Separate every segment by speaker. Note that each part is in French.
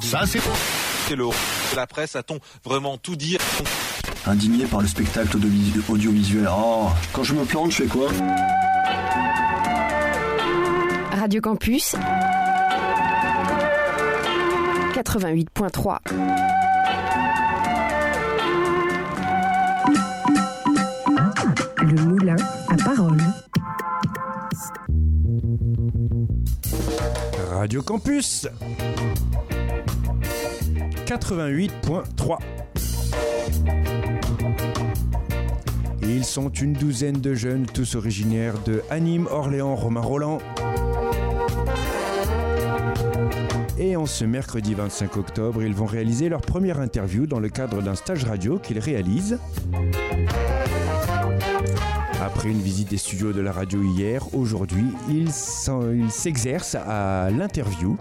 Speaker 1: Ça, c'est
Speaker 2: le la presse a-t-on vraiment tout dit?
Speaker 1: Indigné par le spectacle audiovisuel. Oh, quand je me plante, je fais quoi?
Speaker 3: Radio Campus 88.3. Le moulin à parole.
Speaker 4: Radio Campus 88.3. Ils sont une douzaine de jeunes, tous originaires de Nîmes, Orléans, Romain-Rolland. Et en ce mercredi 25 octobre, ils vont réaliser leur première interview dans le cadre d'un stage radio qu'ils réalisent. Après une visite des studios de la radio hier, aujourd'hui, ils s'exercent à l'interview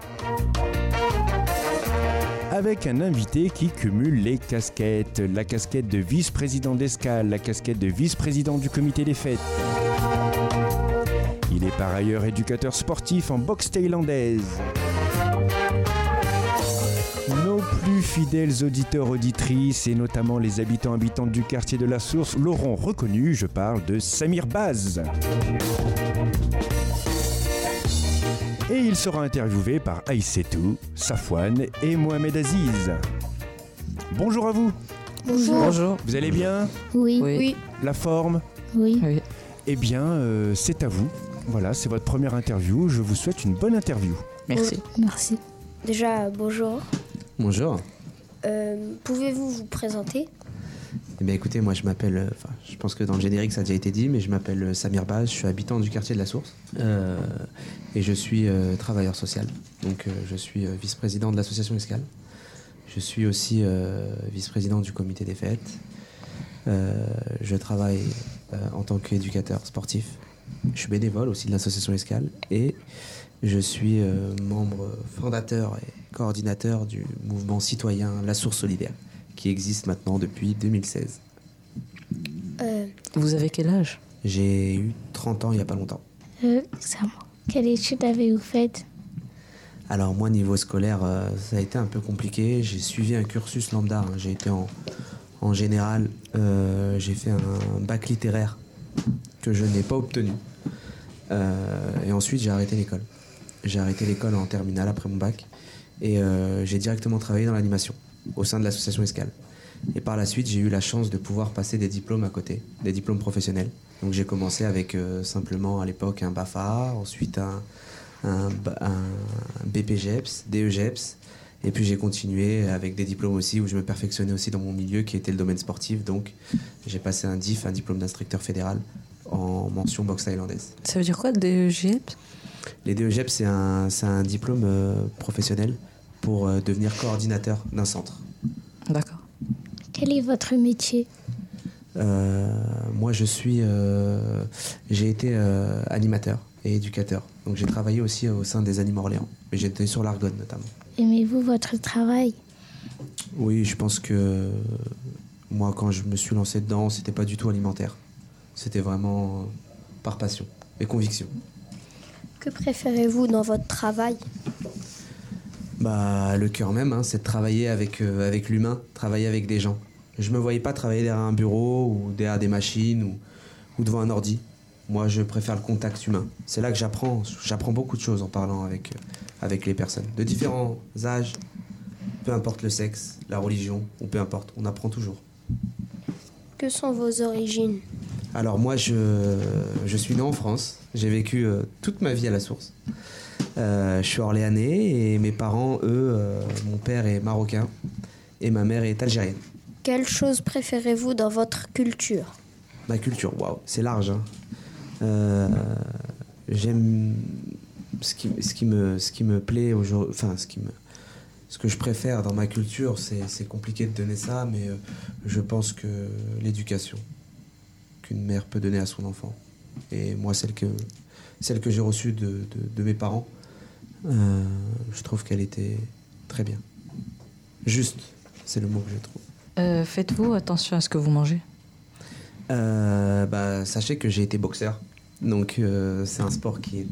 Speaker 4: avec un invité qui cumule les casquettes. La casquette de vice-président d'Escale, la casquette de vice-président du comité des fêtes. Il est par ailleurs éducateur sportif en boxe thaïlandaise. Nos plus fidèles auditeurs, auditrices et notamment les habitantes du quartier de la Source l'auront reconnu, je parle de Samir Baz. Et il sera interviewé par Aïssetou, Safouane et Mohamed Aziz. Bonjour à vous.
Speaker 5: Bonjour.
Speaker 4: Bonjour. Vous allez bien?
Speaker 5: Oui.
Speaker 4: La forme?
Speaker 5: Oui.
Speaker 4: Eh bien, c'est à vous. Voilà, c'est votre première interview. Je vous souhaite une bonne interview.
Speaker 5: Merci.
Speaker 6: Merci. Déjà, bonjour.
Speaker 7: Bonjour.
Speaker 6: Pouvez-vous vous présenter?
Speaker 7: Eh bien écoutez, moi je m'appelle, je pense que dans le générique ça a déjà été dit, mais je m'appelle Samir Baz, je suis habitant du quartier de la Source et je suis travailleur social. Donc je suis vice-président de l'association Escale. Je suis aussi vice-président du comité des fêtes. Je travaille en tant qu'éducateur sportif. Je suis bénévole aussi de l'association Escale et je suis membre fondateur et coordinateur du mouvement citoyen La Source Solidaire, qui existe maintenant depuis 2016.
Speaker 5: Vous avez quel âge?
Speaker 7: J'ai eu 30 ans il n'y a pas longtemps.
Speaker 6: C'est à moi. Quelle étude avez-vous faite?
Speaker 7: Alors moi, niveau scolaire, ça a été un peu compliqué. J'ai suivi un cursus lambda. Hein. J'ai été en général, j'ai fait un bac littéraire que je n'ai pas obtenu. Et ensuite, j'ai arrêté l'école. J'ai arrêté l'école en terminale après mon bac. Et j'ai directement travaillé dans l'animation au sein de l'association Escale. Et par la suite, j'ai eu la chance de pouvoir passer des diplômes à côté, des diplômes professionnels. Donc j'ai commencé avec simplement à l'époque un BAFA, ensuite un BPGEPS, DEGEPS, et puis j'ai continué avec des diplômes aussi où je me perfectionnais aussi dans mon milieu qui était le domaine sportif. Donc j'ai passé un DIF, un diplôme d'instructeur fédéral en mention boxe thaïlandaise.
Speaker 5: Ça veut dire quoi, DEGEPS?
Speaker 7: Les DEGEPS, c'est un diplôme professionnel pour devenir coordinateur d'un centre.
Speaker 5: D'accord.
Speaker 6: Quel est votre métier?
Speaker 7: Moi, j'ai été animateur et éducateur. Donc, j'ai travaillé aussi au sein des Animaux Orléans. Mais j'étais sur l'Argonne, notamment.
Speaker 6: Aimez-vous votre travail?
Speaker 7: Oui, je pense que moi, quand je me suis lancé dedans, c'était pas du tout alimentaire. C'était vraiment par passion et conviction.
Speaker 6: Que préférez-vous dans votre travail?
Speaker 7: Le cœur même, hein, c'est de travailler avec l'humain, travailler avec des gens. Je me voyais pas travailler derrière un bureau ou derrière des machines ou devant un ordi. Moi, je préfère le contact humain. C'est là que j'apprends beaucoup de choses en parlant avec les personnes. De différents âges, peu importe le sexe, la religion, ou peu importe, on apprend toujours.
Speaker 6: Que sont vos origines?
Speaker 7: Alors moi, je suis né en France. J'ai vécu toute ma vie à la Source. Je suis orléanais et mes parents, eux, mon père est marocain et ma mère est algérienne.
Speaker 6: Quelle chose préférez-vous dans votre culture?
Speaker 7: Ma culture, waouh, c'est large. Hein. J'aime ce qui me plaît aujourd'hui, ce que je préfère dans ma culture, c'est compliqué de donner ça, mais je pense que l'éducation qu'une mère peut donner à son enfant. Et moi, celle que j'ai reçue de mes parents, je trouve qu'elle était très bien. Juste, c'est le mot que je trouve.
Speaker 5: Faites-vous attention à ce que vous mangez?
Speaker 7: Sachez que j'ai été boxeur. Donc c'est un sport qui est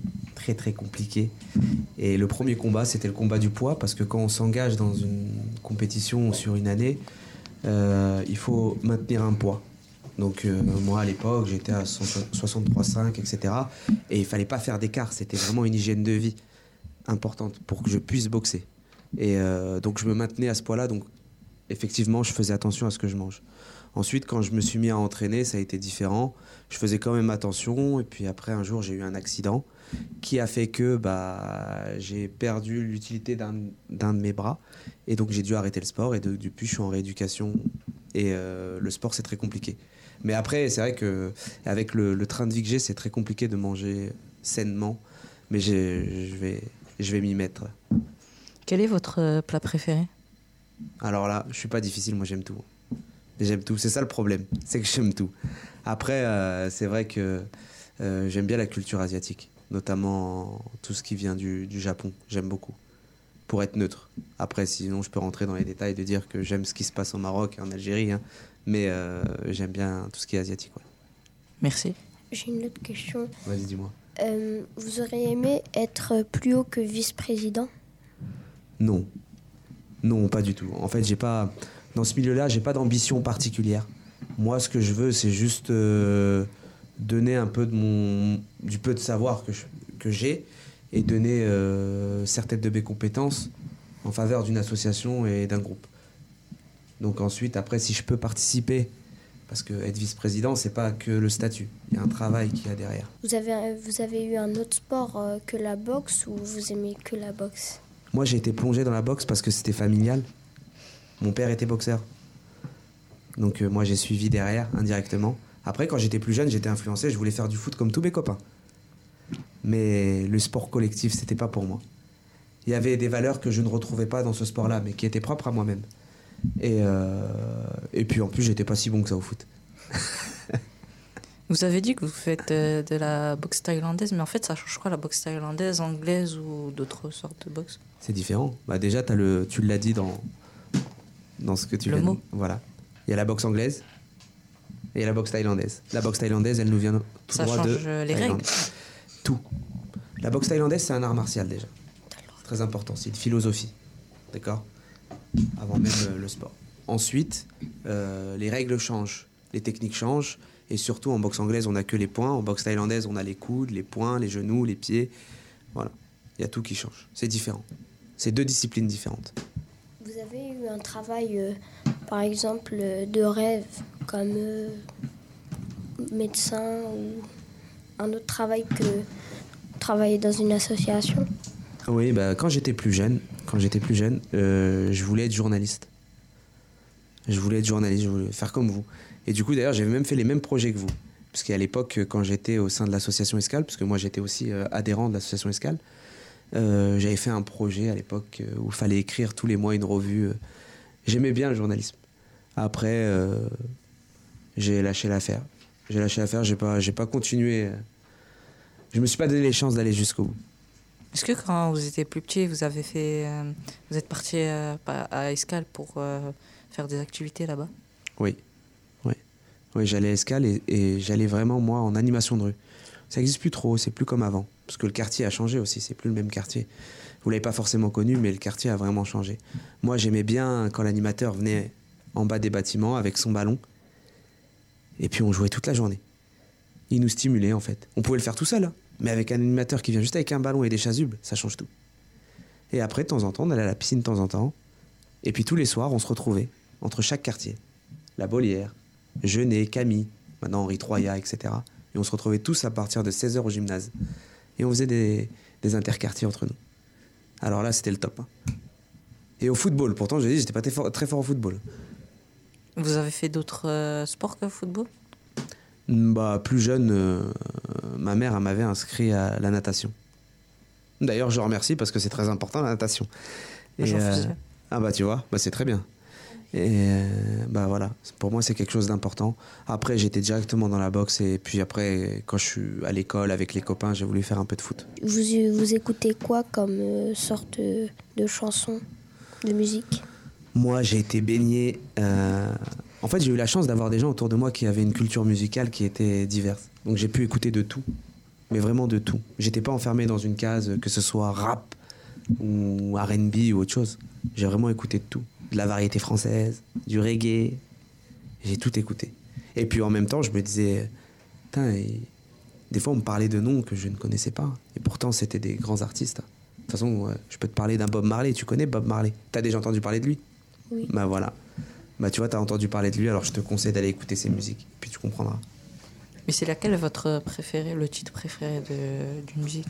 Speaker 7: très très compliqué. Et le premier combat, c'était le combat du poids, parce que quand on s'engage dans une compétition sur une année, il faut maintenir un poids. Donc moi à l'époque j'étais à 63,5 etc. Et il fallait pas faire d'écart, c'était vraiment une hygiène de vie importante pour que je puisse boxer. Et donc je me maintenais à ce poids-là, donc effectivement je faisais attention à ce que je mange. Ensuite quand je me suis mis à entraîner, ça a été différent. Je faisais quand même attention, et puis après un jour j'ai eu un accident qui a fait que j'ai perdu l'utilité d'un de mes bras, et donc j'ai dû arrêter le sport, et depuis je suis en rééducation, et le sport c'est très compliqué. Mais après, c'est vrai qu'avec le train de vie que j'ai, c'est très compliqué de manger sainement. Mais je vais m'y mettre.
Speaker 5: Quel est votre plat préféré?
Speaker 7: Alors là, je suis pas difficile, moi j'aime tout. J'aime tout, c'est ça le problème, c'est que j'aime tout. Après, c'est vrai que j'aime bien la culture asiatique, notamment tout ce qui vient du Japon, j'aime beaucoup. Pour être neutre. Après, sinon, je peux rentrer dans les détails de dire que j'aime ce qui se passe au Maroc et en Algérie, hein. Mais j'aime bien tout ce qui est asiatique. Ouais.
Speaker 5: Merci.
Speaker 6: J'ai une autre question.
Speaker 7: Vas-y, dis-moi.
Speaker 6: Vous auriez aimé être plus haut que vice-président?
Speaker 7: Non. Non, pas du tout. En fait, dans ce milieu-là, j'ai pas d'ambition particulière. Moi, ce que je veux, c'est juste donner un peu du peu de savoir que j'ai, et donner certaines de mes compétences en faveur d'une association et d'un groupe. Donc ensuite, après, si je peux participer, parce que être vice-président, c'est pas que le statut, il y a un travail qu'il y a derrière.
Speaker 6: Vous avez eu un autre sport que la boxe, ou vous aimez que la boxe?
Speaker 7: Moi, j'ai été plongé dans la boxe parce que c'était familial. Mon père était boxeur. Donc moi, j'ai suivi derrière, indirectement. Après, quand j'étais plus jeune, j'étais influencé, je voulais faire du foot comme tous mes copains. Mais le sport collectif, c'était pas pour moi. Il y avait des valeurs que je ne retrouvais pas dans ce sport-là, mais qui étaient propres à moi-même. Et puis en plus, j'étais pas si bon que ça au foot.
Speaker 5: Vous avez dit que vous faites de la boxe thaïlandaise, mais en fait, ça change quoi, la boxe thaïlandaise, anglaise ou d'autres sortes de boxe? C'est
Speaker 7: différent. Déjà, tu l'as dit dans ce que tu
Speaker 5: le
Speaker 7: viens
Speaker 5: mot.
Speaker 7: Voilà. Il y a la boxe anglaise et il y a la boxe thaïlandaise. La boxe thaïlandaise, elle nous vient tout droit de
Speaker 5: Ça change les
Speaker 7: Thaïlande.
Speaker 5: règles.
Speaker 7: Tout. La boxe thaïlandaise, c'est un art martial déjà. C'est très important. C'est une philosophie. D'accord? Avant même le sport. Ensuite, les règles changent, les techniques changent, et surtout en boxe anglaise, on n'a que les poings. En boxe thaïlandaise, on a les coudes, les poings, les genoux, les pieds. Voilà. Il y a tout qui change. C'est différent. C'est deux disciplines différentes.
Speaker 6: Vous avez eu un travail, par exemple, de rêve, comme médecin, ou un autre travail que travailler dans une association?
Speaker 7: Oui, quand j'étais plus jeune, je voulais être journaliste. Je voulais faire comme vous. Et du coup, d'ailleurs, j'avais même fait les mêmes projets que vous. Parce qu'à l'époque, quand j'étais au sein de l'association Escale, parce que moi j'étais aussi adhérent de l'association Escale, j'avais fait un projet à l'époque où il fallait écrire tous les mois une revue. J'aimais bien le journalisme. Après, j'ai lâché l'affaire. J'ai pas continué. Je me suis pas donné les chances d'aller jusqu'au bout.
Speaker 5: Est-ce que quand vous étiez plus petit, vous êtes parti à Escale pour faire des activités là-bas?
Speaker 7: Oui, j'allais à Escale et j'allais vraiment, moi, en animation de rue. Ça n'existe plus trop, c'est plus comme avant. Parce que le quartier a changé aussi, c'est plus le même quartier. Vous l'avez pas forcément connu, mais le quartier a vraiment changé. Moi, j'aimais bien quand l'animateur venait en bas des bâtiments avec son ballon. Et puis on jouait toute la journée. Il nous stimulait en fait. On pouvait le faire tout seul, hein, mais avec un animateur qui vient juste avec un ballon et des chasubles, ça change tout. Et après, de temps en temps, on allait à la piscine de temps en temps. Et puis tous les soirs, on se retrouvait entre chaque quartier. La Bollière, Genet, Camille, maintenant Henri Troyat, etc. Et on se retrouvait tous à partir de 16h au gymnase. Et on faisait des interquartiers entre nous. Alors là, c'était le top. Hein. Et au football, pourtant, je dis, j'étais pas très fort au football.
Speaker 5: Vous avez fait d'autres sports que le football?
Speaker 7: Plus jeune, ma mère m'avait inscrit à la natation. D'ailleurs, je remercie parce que c'est très important, la natation. Et, tu vois, c'est très bien. Et voilà, pour moi, c'est quelque chose d'important. Après, j'étais directement dans la boxe. Et puis après, quand je suis à l'école avec les copains, j'ai voulu faire un peu de foot.
Speaker 6: Vous écoutez quoi comme sorte de chansons, de musique?
Speaker 7: Moi, j'ai été baigné... En fait, j'ai eu la chance d'avoir des gens autour de moi qui avaient une culture musicale qui était diverse. Donc j'ai pu écouter de tout. mais vraiment de tout. J'étais pas enfermé dans une case, que ce soit rap ou R&B ou autre chose. J'ai vraiment écouté de tout. De la variété française, du reggae. J'ai tout écouté. Et puis en même temps, je me disais, putain, des fois on me parlait de noms que je ne connaissais pas. Et pourtant, c'était des grands artistes. De toute façon, je peux te parler d'un Bob Marley. Tu connais Bob Marley? T'as déjà entendu parler de lui?
Speaker 6: Oui.
Speaker 7: Bah voilà. Bah tu vois, t'as entendu parler de lui, alors je te conseille d'aller écouter ses musiques. Puis tu comprendras.
Speaker 5: Mais c'est laquelle votre préféré, le titre préféré d'une musique?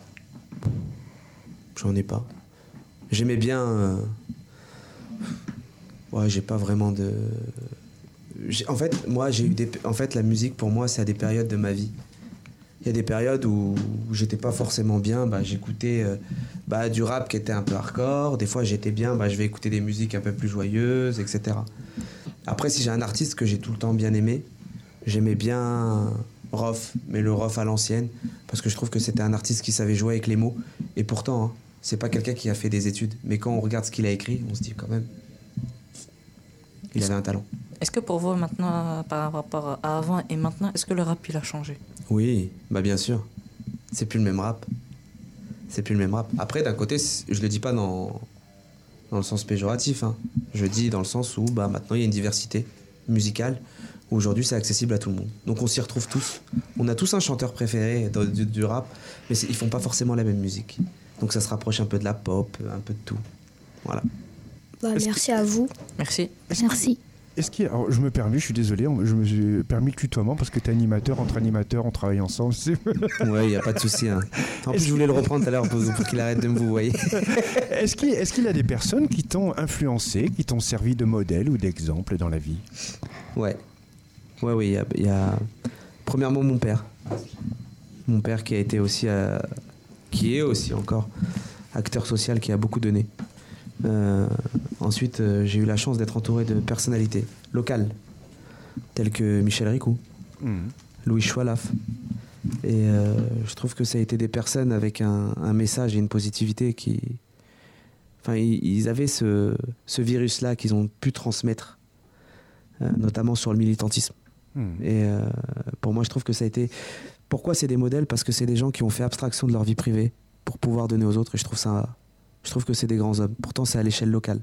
Speaker 7: J'en ai pas. J'aimais bien... Ouais, j'ai pas vraiment de... En fait, moi, j'ai eu des... En fait, la musique, pour moi, c'est à des périodes de ma vie. Il y a des périodes où j'étais pas forcément bien, bah, j'écoutais du rap qui était un peu hardcore. Des fois, j'étais bien, je vais écouter des musiques un peu plus joyeuses, etc. Après, si j'ai un artiste que j'ai tout le temps bien aimé, j'aimais bien Rof, mais le Rof à l'ancienne, parce que je trouve que c'était un artiste qui savait jouer avec les mots. Et pourtant, hein, c'est pas quelqu'un qui a fait des études. Mais quand on regarde ce qu'il a écrit, on se dit quand même, il avait un talent.
Speaker 5: Est-ce que pour vous, maintenant, par rapport à avant et maintenant, est-ce que le rap, il a changé?
Speaker 7: Oui, bah bien sûr. C'est plus le même rap. C'est plus le même rap. Après, d'un côté, je le dis pas dans le sens péjoratif. Hein. Je dis dans le sens où maintenant, il y a une diversité musicale. Où aujourd'hui, c'est accessible à tout le monde. Donc, on s'y retrouve tous. On a tous un chanteur préféré du rap, mais ils font pas forcément la même musique. Donc, ça se rapproche un peu de la pop, un peu de tout. Voilà.
Speaker 6: Merci à vous.
Speaker 5: Merci.
Speaker 6: Merci.
Speaker 4: Alors, je me permets, je suis désolé, je me suis permis le tutoiement parce que tu es animateur, entre animateurs, on travaille ensemble.
Speaker 7: Ouais, il n'y a pas de souci. Hein. En plus, je voulais le reprendre tout à l'heure pour qu'il arrête de me vouvoyer.
Speaker 4: Est-ce qu'il y a des personnes qui t'ont influencé, qui t'ont servi de modèle ou d'exemple dans la vie?
Speaker 7: Ouais. Oui, il y a... Premièrement, mon père. Mon père qui a été aussi... qui est aussi encore acteur social, qui a beaucoup donné. Ensuite, j'ai eu la chance d'être entouré de personnalités locales, telles que Michel Ricou, Louis Choualaf. Et je trouve que ça a été des personnes avec un message et une positivité qui... Enfin, ils avaient ce virus-là qu'ils ont pu transmettre, notamment sur le militantisme. Et pour moi, je trouve que ça a été... Pourquoi c'est des modèles? Parce que c'est des gens qui ont fait abstraction de leur vie privée pour pouvoir donner aux autres. Et je trouve que c'est des grands hommes. Pourtant, c'est à l'échelle locale.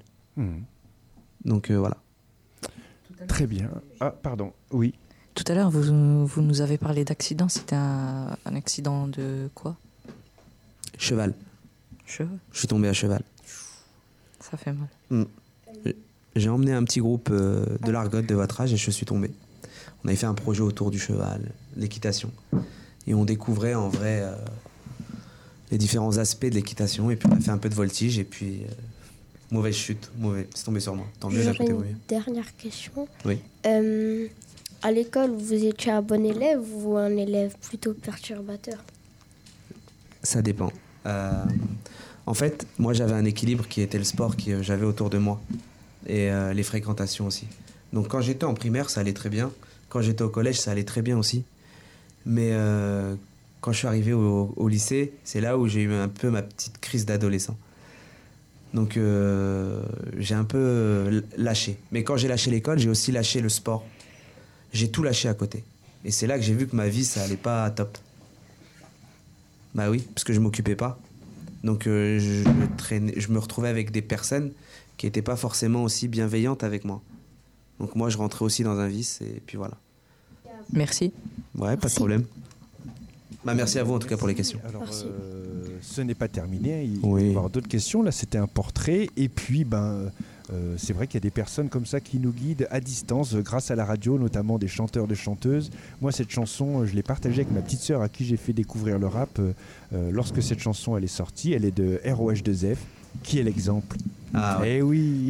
Speaker 7: Donc voilà.
Speaker 4: Très bien. Ah, pardon. Oui.
Speaker 5: Tout à l'heure, vous nous avez parlé d'accident. C'était un accident de quoi?
Speaker 7: Cheval.
Speaker 5: Cheval?
Speaker 7: Je suis tombé à cheval.
Speaker 5: Ça fait mal.
Speaker 7: J'ai emmené un petit groupe de l'Argote de votre âge et je suis tombé. On avait fait un projet autour du cheval, l'équitation. Et on découvrait en vrai les différents aspects de l'équitation. Et puis on a fait un peu de voltige et puis mauvaise chute. C'est tombé sur moi. Tant mieux, d'un côté, oui.
Speaker 6: Dernière question.
Speaker 7: Oui.
Speaker 6: À l'école, vous étiez un bon élève ou un élève plutôt perturbateur?
Speaker 7: Ça dépend. En fait, moi j'avais un équilibre qui était le sport que j'avais autour de moi. Et les fréquentations aussi. Donc quand j'étais en primaire, ça allait très bien. Quand j'étais au collège, ça allait très bien aussi. Mais quand je suis arrivé au lycée, c'est là où j'ai eu un peu ma petite crise d'adolescent. Donc j'ai un peu lâché. Mais quand j'ai lâché l'école, j'ai aussi lâché le sport. J'ai tout lâché à côté. Et c'est là que j'ai vu que ma vie, ça allait pas top. Bah oui, parce que je m'occupais pas. Donc je me retrouvais avec des personnes qui n'étaient pas forcément aussi bienveillantes avec moi. Donc moi, je rentrais aussi dans un vice et puis voilà.
Speaker 5: Merci.
Speaker 7: Ouais, pas de problème. Merci à vous en tout cas pour les questions.
Speaker 4: Alors, ce n'est pas terminé, il
Speaker 7: Oui.
Speaker 4: va y avoir d'autres questions. Là, c'était un portrait. Et puis, c'est vrai qu'il y a des personnes comme ça qui nous guident à distance grâce à la radio, notamment des chanteurs, des chanteuses. Moi, cette chanson, je l'ai partagée avec ma petite sœur à qui j'ai fait découvrir le rap. Lorsque cette chanson elle est sortie, elle est de ROH2F. Qui est l'exemple?
Speaker 7: Ah ouais.
Speaker 4: Eh oui.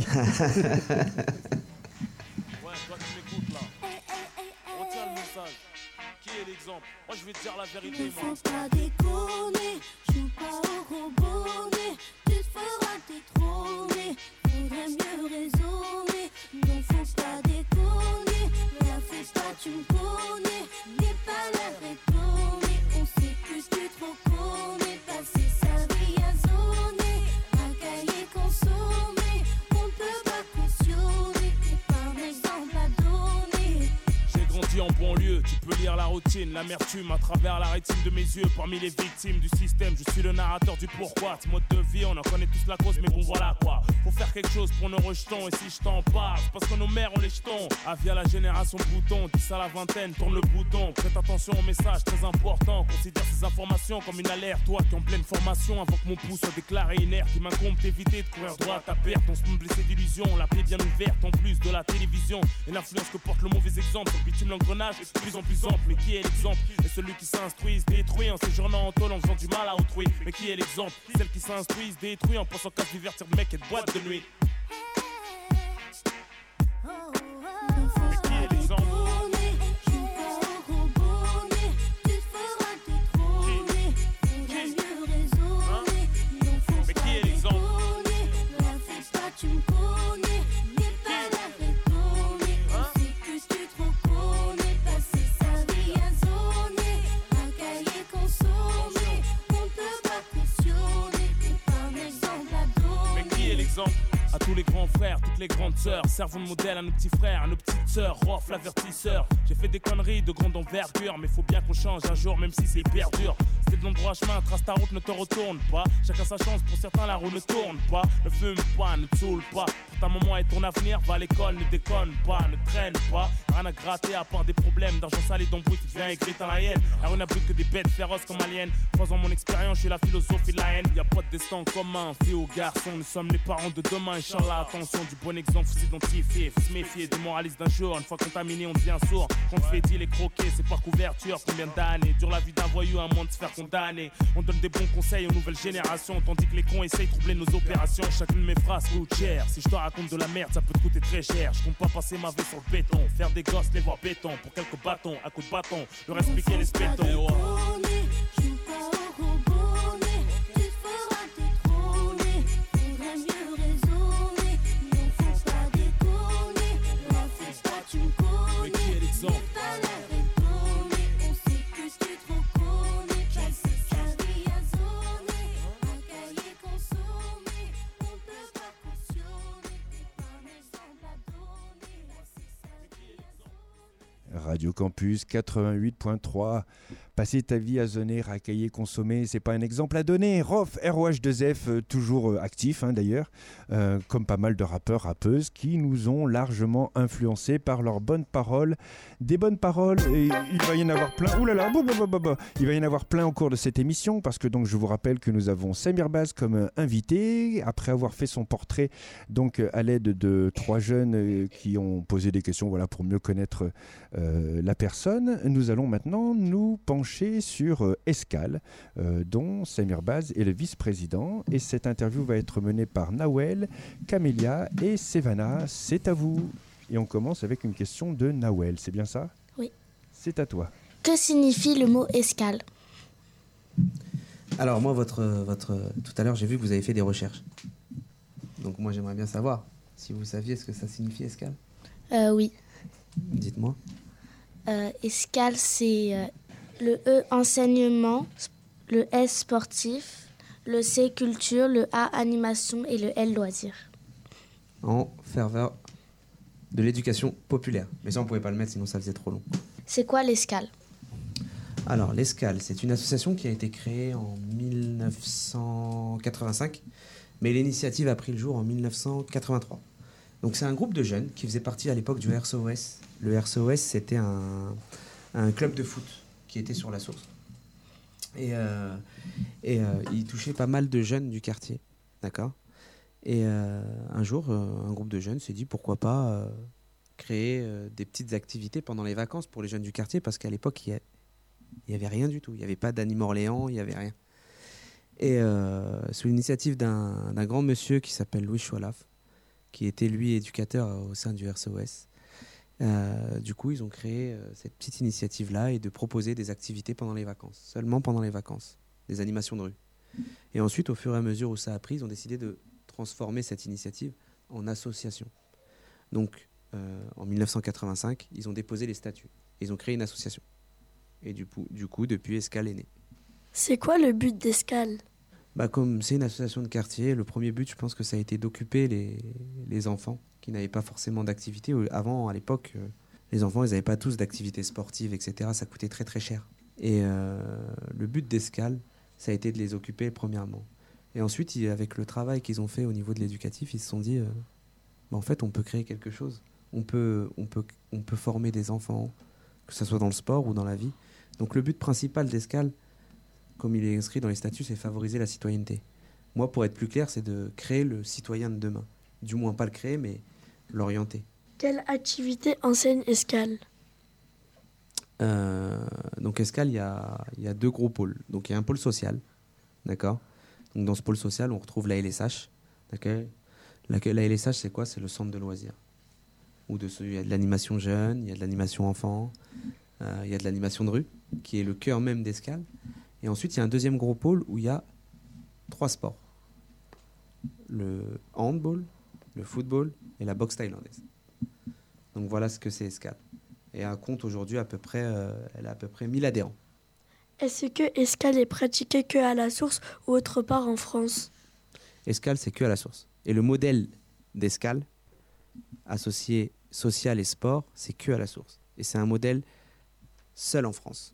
Speaker 8: Moi je vais te dire la vérité. Faut pas déconner, joue pas au robonnet. Tu te feras détrôner, faudrait mieux raisonner. Non faut pas déconner, la fais pas tu me connais. N'aie pas l'air étonné, on sait plus tu trop connais. Passer sa vie à zoner, à cahier consommer. On ne peut pas cautionner, t'es pas un exemple à donner.
Speaker 9: J'ai grandi en banlieue, tu peux lire la routine, l'amertume à travers la rétine de mes yeux. Parmi les victimes du système, je suis le narrateur du pourquoi. Ce mode de vie, on en connaît tous la cause, mais bon voilà quoi. Faut faire quelque chose pour nos rejetons. Et si je t'en parle, c'est parce que nos mères ont les jetons. Via la génération bouton, 10 à la vingtaine, tourne le bouton. Prête attention au message très important. Considère ces informations comme une alerte. Toi qui es en pleine formation, avant que mon pouls soit déclaré inerte, il m'incombe d'éviter de courir droit à perte. On se me blessé d'illusions, la plaie bien ouverte. En plus de la télévision et l'influence que porte le mauvais exemple. Sur le bitume l'engrenage est de plus en plus ample. Mais qui est l'exemple? Et celui qui s'instruit se détruit en séjournant en tôle en faisant du mal à autrui. Mais qui est l'exemple? Celle qui s'instruit se détruit en pensant qu'à se divertir de mec et de boîte de nuit. Mais qui est l'exemple?
Speaker 8: Tu me connais, n'est pas la répondre. On sait que tu te reconnais. Passer sa vie à zoner, un cahier consommé. On ne peut pas cautionner, t'es pas un exemple à donner.
Speaker 9: Mais qui est l'exemple? À tous les grands frères, toutes les grandes sœurs, servons de modèle à nos petits frères, à nos petites sœurs, Rof l'avertisseur. J'ai fait des conneries de grande envergure, mais faut bien qu'on change un jour, même si c'est hyper dur. C'était de l'endroit chemin, trace ta route, ne te retourne pas. Chacun sa chance, pour certains la roue ne tourne pas. Ne fume pas, ne te saoule pas. Pour ta maman et ton avenir, va à l'école, ne déconne pas, ne traîne pas. Rien à gratter à part des problèmes d'argent salé d'embrouille qui devient écrit dans la haine. La rue n'a plus que des bêtes féroces comme aliens. Croisant mon expérience, je suis la philosophie de la haine. Y'a pas de destin commun, fille ou garçon. Nous sommes les parents de demain, Inch'Allah. Attention, du bon exemple, faut s'identifier, faut se méfier des moralistes d'un jour. Une fois contaminé, on devient sourd. Quand on fait dit les croquer, c'est par couverture. Combien d'années dure la vie d'un voyou à moins de se faire condamner? On donne des bons conseils aux nouvelles générations, tandis que les cons essayent de troubler nos opérations. Chacune de mes phrases coûte cher. Si je te raconte de la merde, ça peut te coûter très cher. Je compte pas passer ma vie sur le béton, faire des gosses, les voir béton. Pour quelques bâtons, à coups de bâton, leur expliquer les spétons.
Speaker 4: Radio Campus 88.3. Passer ta vie à zoner, racailler, consommer, c'est pas un exemple à donner. Rof, ROH2F, toujours actif d'ailleurs, comme pas mal de rappeurs, rappeuses qui nous ont largement influencés par leurs bonnes paroles. Des bonnes paroles, et il va y en avoir plein. Ouh là là, il va y en avoir plein au cours de cette émission, parce que donc je vous rappelle que nous avons Samir Baz comme invité, après avoir fait son portrait donc à l'aide de 3 jeunes qui ont posé des questions, voilà, pour mieux connaître la personne. Nous allons maintenant nous pencher sur Escale, dont Samir Baz est le vice-président, et cette interview va être menée par Nawel, Camélia et Sevana. C'est à vous. Et on commence avec une question de Nawel, c'est bien ça?
Speaker 6: Oui.
Speaker 4: C'est à toi.
Speaker 6: Que signifie le mot escale?
Speaker 7: Alors moi, tout à l'heure, j'ai vu que vous avez fait des recherches. Donc moi, j'aimerais bien savoir si vous saviez ce que ça signifie escale.
Speaker 6: Oui.
Speaker 7: Dites-moi.
Speaker 6: Escale, c'est le E enseignement, le S sportif, le C culture, le A animation et le L loisir.
Speaker 7: En ferveur de l'éducation populaire. Mais ça, on ne pouvait pas le mettre, sinon ça faisait trop long.
Speaker 6: C'est quoi l'Escale?
Speaker 7: Alors, l'Escale, c'est une association qui a été créée en 1985, mais l'initiative a pris le jour en 1983. Donc, c'est un groupe de jeunes qui faisait partie à l'époque du RCOS. Le RCOS, c'était un club de foot qui était sur la source. Et il touchait pas mal de jeunes du quartier. D'accord ? Et un jour, un groupe de jeunes s'est dit pourquoi pas créer des petites activités pendant les vacances pour les jeunes du quartier, parce qu'à l'époque, il n'y avait rien du tout. Il n'y avait pas d'Anime Orléans, il n'y avait rien. Et sous l'initiative d'un grand monsieur qui s'appelle Louis Choualaf, qui était lui éducateur au sein du RCOS, du coup, ils ont créé cette petite initiative-là et de proposer des activités pendant les vacances, seulement pendant les vacances, des animations de rue. Et ensuite, au fur et à mesure où ça a pris, ils ont décidé de transformer cette initiative en association. Donc, en 1985, ils ont déposé les statuts. Ils ont créé une association. Et du coup, depuis, Escale est née.
Speaker 10: C'est quoi le but d'Escale ?
Speaker 7: Comme c'est une association de quartier, le premier but, je pense que ça a été d'occuper les enfants qui n'avaient pas forcément d'activité. Avant, à l'époque, Les enfants, ils n'avaient pas tous d'activités sportives, etc. Ça coûtait très très cher. Et le but d'Escale, ça a été de les occuper premièrement. Et ensuite, avec le travail qu'ils ont fait au niveau de l'éducatif, ils se sont dit, en fait, on peut créer quelque chose. On peut former des enfants, que ce soit dans le sport ou dans la vie. Donc le but principal d'Escale, comme il est inscrit dans les statuts, c'est favoriser la citoyenneté. Moi, pour être plus clair, c'est de créer le citoyen de demain. Du moins, pas le créer, mais l'orienter.
Speaker 10: Quelle activité enseigne Escale ?
Speaker 7: Donc Escale, il y a 2 gros pôles. Donc il y a un pôle social, d'accord ? Donc dans ce pôle social, on retrouve la LSH. D'accord ? La LSH, c'est quoi ? C'est le centre de loisirs. Il y a de l'animation jeune, il y a de l'animation enfant, il y a de l'animation de rue, qui est le cœur même d'Escale. Et ensuite, il y a un deuxième gros pôle où il y a 3 sports. Le handball, le football et la boxe thaïlandaise. Donc voilà ce que c'est Escale. Et elle compte aujourd'hui elle a à peu près 1000 adhérents.
Speaker 10: Est-ce que Escale est pratiqué que à la source ou autre part en France ?
Speaker 7: Escale, c'est que à la source. Et le modèle d'Escale, associé social et sport, c'est que à la source. Et c'est un modèle seul en France.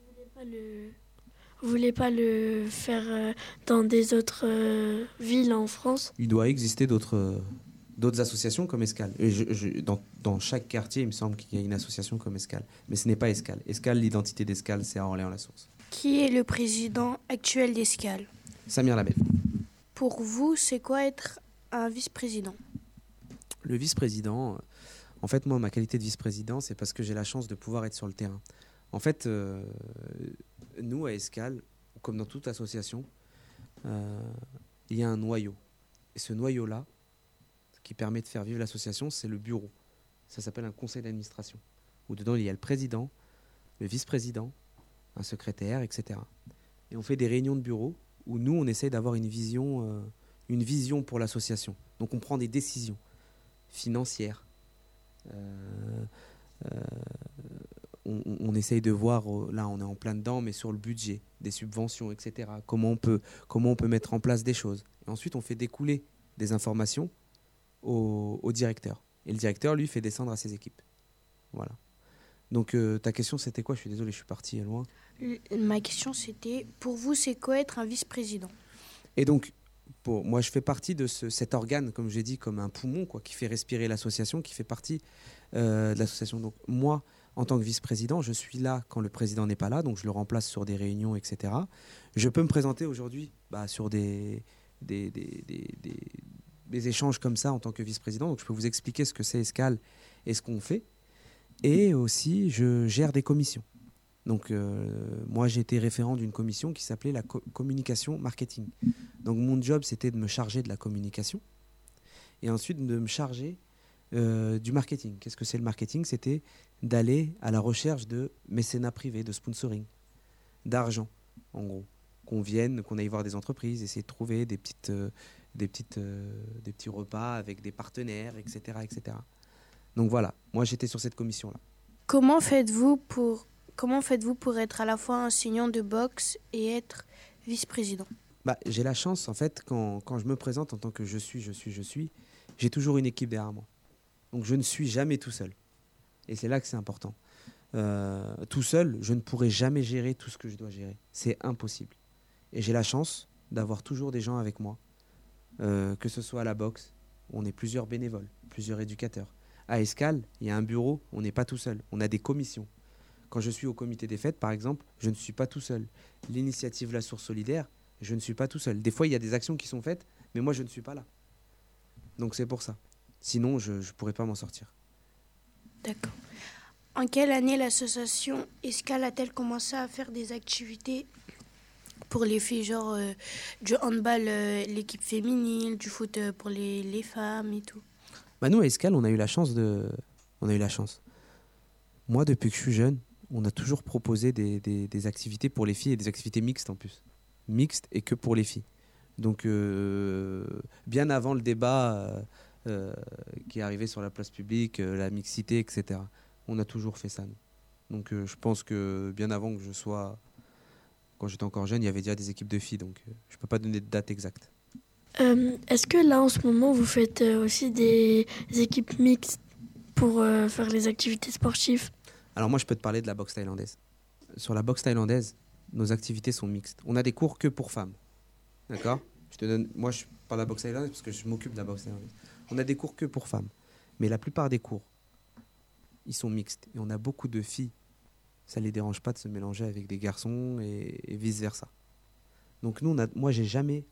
Speaker 10: Vous voulez pas le faire dans des autres villes en France ?
Speaker 7: Il doit exister d'autres associations comme Escale. Et dans chaque quartier, il me semble qu'il y a une association comme Escale. Mais ce n'est pas Escale. Escale, l'identité d'Escale, c'est à Orléans-la-Source.
Speaker 11: Qui est le président actuel d'Escale ?
Speaker 7: Samir Label.
Speaker 11: Pour vous, c'est quoi être un vice-président ?
Speaker 7: Le vice-président, en fait, moi, ma qualité de vice-président, c'est parce que j'ai la chance de pouvoir être sur le terrain. En fait, nous, à Escale, comme dans toute association, il y a un noyau. Et ce noyau-là, qui permet de faire vivre l'association, c'est le bureau. Ça s'appelle un conseil d'administration, où dedans, il y a le président, le vice-président, un secrétaire, etc. Et on fait des réunions de bureau où nous, on essaye d'avoir une vision pour l'association. Donc, on prend des décisions financières. On essaye de voir, là, on est en plein dedans, mais sur le budget, des subventions, etc. Comment on peut mettre en place des choses. Et ensuite, on fait découler des informations au directeur. Et le directeur, lui, fait descendre à ses équipes. Voilà. Donc, ta question, c'était quoi ? Je suis désolé, je suis parti loin.
Speaker 11: Ma question, c'était, pour vous, c'est quoi être un vice-président ?
Speaker 7: Et donc, moi, je fais partie de cet organe, comme j'ai dit, comme un poumon, quoi, qui fait respirer l'association, qui fait partie de l'association. Donc, moi, en tant que vice-président, je suis là quand le président n'est pas là, donc je le remplace sur des réunions, etc. Je peux me présenter aujourd'hui sur des échanges comme ça en tant que vice-président. Donc, je peux vous expliquer ce que c'est Escale et ce qu'on fait. Et aussi, je gère des commissions. Donc, moi, j'ai été référent d'une commission qui s'appelait la communication marketing. Donc, mon job, c'était de me charger de la communication et ensuite de me charger du marketing. Qu'est-ce que c'est le marketing ? C'était d'aller à la recherche de mécénat privé, de sponsoring, d'argent, en gros. Qu'on aille voir des entreprises, essayer de trouver des petits repas avec des partenaires, etc., etc. Donc voilà, moi, j'étais sur cette commission-là.
Speaker 11: Comment faites-vous pour être à la fois enseignant de boxe et être vice-président ?
Speaker 7: J'ai la chance, en fait, quand je me présente en tant que je suis, j'ai toujours une équipe derrière moi. Donc je ne suis jamais tout seul. Et c'est là que c'est important. Tout seul, je ne pourrai jamais gérer tout ce que je dois gérer. C'est impossible. Et j'ai la chance d'avoir toujours des gens avec moi. Que ce soit à la boxe, on est plusieurs bénévoles, plusieurs éducateurs. À Escale, il y a un bureau, on n'est pas tout seul. On a des commissions. Quand je suis au comité des fêtes, par exemple, je ne suis pas tout seul. L'initiative La Source Solidaire, je ne suis pas tout seul. Des fois, il y a des actions qui sont faites, mais moi, je ne suis pas là. Donc, c'est pour ça. Sinon, je ne pourrais pas m'en sortir.
Speaker 11: D'accord. En quelle année l'association Escale a-t-elle commencé à faire des activités pour les filles, genre du handball, l'équipe féminine, du foot pour les femmes et tout ?
Speaker 7: Nous, à Escale, on a eu la chance. Moi, depuis que je suis jeune, on a toujours proposé des activités pour les filles et des activités mixtes en plus. Mixtes et que pour les filles. Donc, bien avant le débat qui est arrivé sur la place publique, la mixité, etc. On a toujours fait ça, nous. Donc, je pense que bien avant que je sois... Quand j'étais encore jeune, il y avait déjà des équipes de filles. Donc, je ne peux pas donner de date exacte.
Speaker 10: Est-ce que là, en ce moment, vous faites aussi des équipes mixtes ? pour faire les activités sportives?
Speaker 7: Alors moi, je peux te parler de la boxe thaïlandaise. Sur la boxe thaïlandaise, nos activités sont mixtes. On a des cours que pour femmes. D'accord ? Moi, je parle de la boxe thaïlandaise parce que je m'occupe de la boxe thaïlandaise. On a des cours que pour femmes. Mais la plupart des cours, ils sont mixtes. Et on a beaucoup de filles. Ça ne les dérange pas de se mélanger avec des garçons et vice-versa. Donc moi, j'ai jamais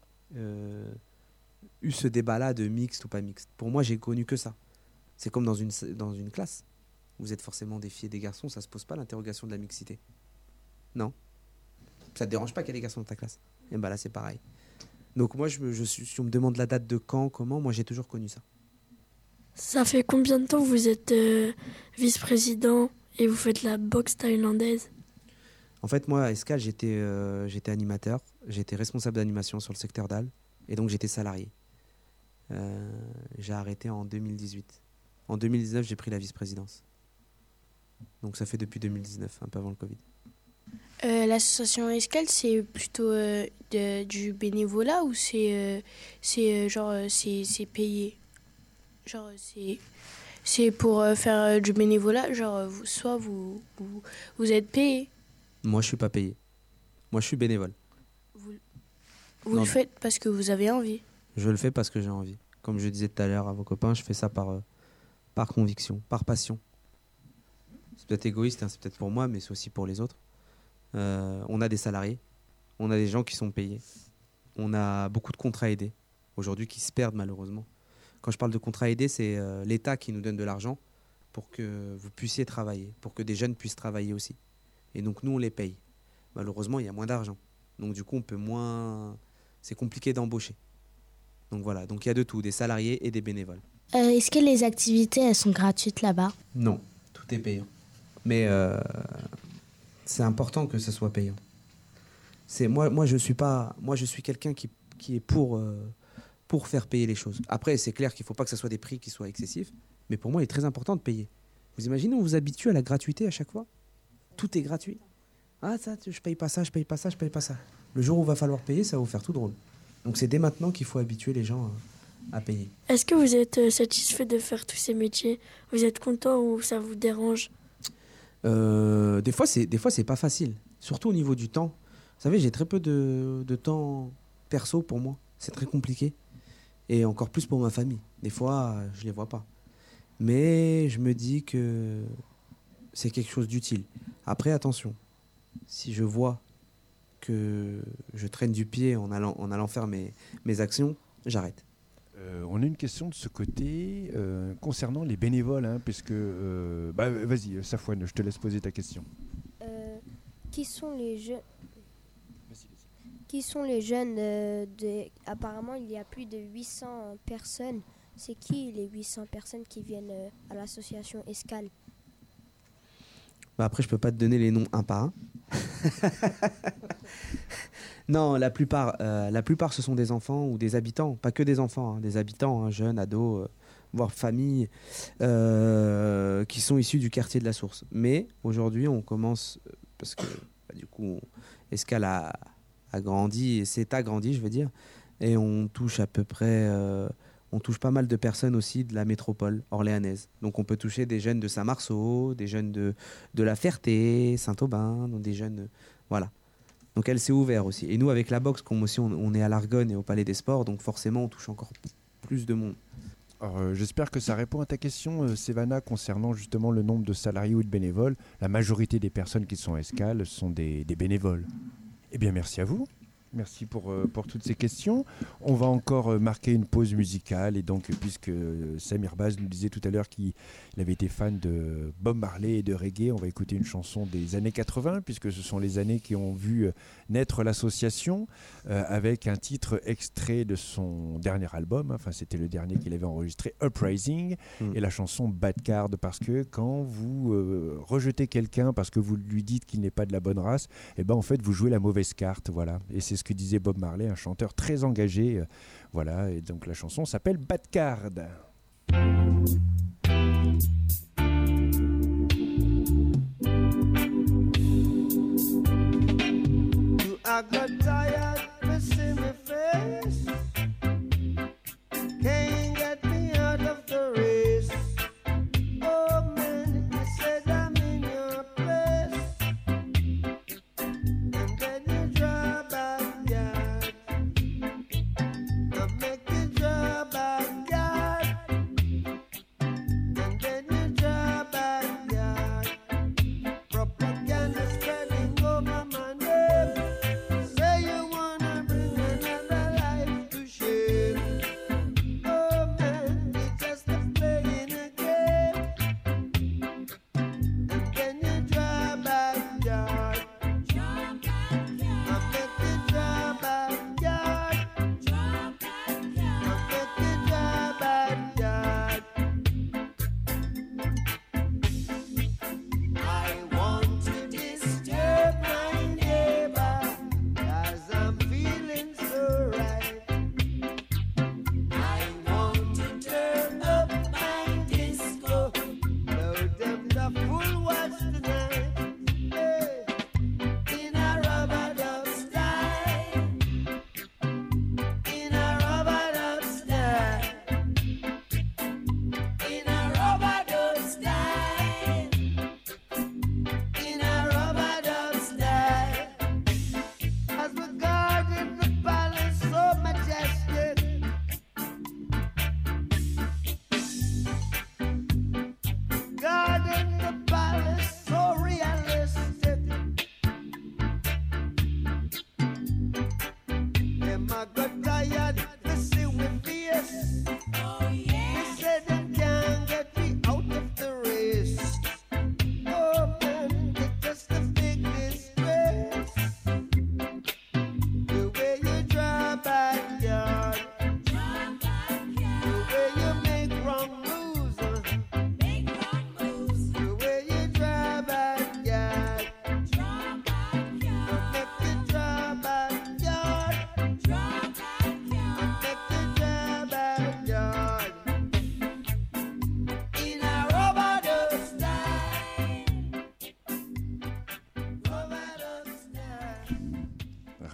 Speaker 7: eu ce débat-là de mixte ou pas mixte. Pour moi, j'ai connu que ça. C'est comme dans une classe. Vous êtes forcément des filles et des garçons, ça ne se pose pas l'interrogation de la mixité. Non. Ça ne te dérange pas qu'il y ait des garçons dans ta classe. Et bien là, c'est pareil. Donc moi, si on me demande la date de quand, comment, moi j'ai toujours connu ça.
Speaker 10: Ça fait combien de temps que vous êtes vice-président et vous faites la boxe thaïlandaise?
Speaker 7: En fait, moi, à Escale, j'étais animateur, j'étais responsable d'animation sur le secteur d'Al, et donc j'étais salarié. J'ai arrêté en 2018. En 2019, j'ai pris la vice-présidence. Donc ça fait depuis 2019, un peu avant le Covid.
Speaker 11: L'association Escale, c'est plutôt du bénévolat ou c'est payé? Genre c'est pour faire du bénévolat, genre soit vous êtes payé?
Speaker 7: Moi, je suis pas payé. Moi, je suis bénévole.
Speaker 11: Vous le faites parce que vous avez envie?
Speaker 7: Je le fais parce que j'ai envie. Comme je disais tout à l'heure à vos copains, je fais ça par conviction, par passion. C'est peut-être égoïste, hein, c'est peut-être pour moi, mais c'est aussi pour les autres. On a des salariés, on a des gens qui sont payés, on a beaucoup de contrats aidés aujourd'hui qui se perdent malheureusement. Quand je parle de contrats aidés, c'est l'État qui nous donne de l'argent pour que vous puissiez travailler, pour que des jeunes puissent travailler aussi. Et donc nous, on les paye. Malheureusement, il y a moins d'argent. Donc du coup, on peut moins... C'est compliqué d'embaucher. Donc voilà, donc il y a de tout, des salariés et des bénévoles.
Speaker 6: Est-ce que les activités, elles sont gratuites là-bas?
Speaker 7: Non, tout est payant. Mais c'est important que ce soit payant. Moi, je suis quelqu'un qui est pour faire payer les choses. Après, c'est clair qu'il ne faut pas que ce soit des prix qui soient excessifs, mais pour moi, il est très important de payer. Vous imaginez, on vous habitue à la gratuité à chaque fois? Tout est gratuit. Ah, ça, je paye pas ça, je paye pas ça, je paye pas ça. Le jour où il va falloir payer, ça va vous faire tout drôle. Donc c'est dès maintenant qu'il faut habituer les gens à payer.
Speaker 10: Est-ce que vous êtes satisfait de faire tous ces métiers? Vous êtes content ou ça vous dérange?
Speaker 7: Des fois, c'est pas facile. Surtout au niveau du temps. Vous savez, j'ai très peu de temps perso pour moi. C'est très compliqué. Et encore plus pour ma famille. Des fois, je les vois pas. Mais je me dis que c'est quelque chose d'utile. Après, attention. Si je vois que je traîne du pied en allant faire mes actions, j'arrête.
Speaker 4: On a une question de ce côté concernant les bénévoles, hein, puisque... vas-y, Safouane, je te laisse poser ta question.
Speaker 12: Qui sont les jeunes Qui sont les jeunes Apparemment, il y a plus de 800 personnes. C'est qui les 800 personnes qui viennent à l'association Escale?
Speaker 7: Après, je peux pas te donner les noms un par un. Non, la plupart, ce sont des enfants ou des habitants, pas que des enfants, hein, des habitants, hein, jeunes, ados, voire familles, qui sont issus du quartier de la Source. Mais aujourd'hui, on commence, parce que du coup, Escale a grandi, et s'est agrandi, je veux dire, et on touche à peu près... on touche pas mal de personnes aussi de la métropole orléanaise. Donc on peut toucher des jeunes de Saint-Marceau, des jeunes de La Ferté, Saint-Aubin, donc des jeunes... voilà. Donc elle s'est ouverte aussi. Et nous, avec la boxe, comme aussi on est à l'Argonne et au Palais des Sports, donc forcément on touche encore plus de monde.
Speaker 4: Alors, j'espère que ça répond à ta question, Sévana, concernant justement le nombre de salariés ou de bénévoles. La majorité des personnes qui sont à Escale sont des bénévoles. Eh bien, merci à vous. Merci pour toutes ces questions. On va encore marquer une pause musicale. Et donc, puisque Samir Baz nous disait tout à l'heure qu'il avait été fan de Bob Marley et de reggae, on va écouter une chanson des années 80, puisque ce sont les années qui ont vu naître l'association, avec un titre extrait de son dernier album. Enfin, c'était le dernier qu'il avait enregistré, Uprising, et la chanson Bad Card, parce que quand vous rejetez quelqu'un parce que vous lui dites qu'il n'est pas de la bonne race, eh ben, en fait, vous jouez la mauvaise carte. Voilà. Et c'est ce que disait Bob Marley, un chanteur très engagé. Voilà, et donc la chanson s'appelle Bad Card.
Speaker 13: I got tired to see me face. Can't get me out of the race. Oh,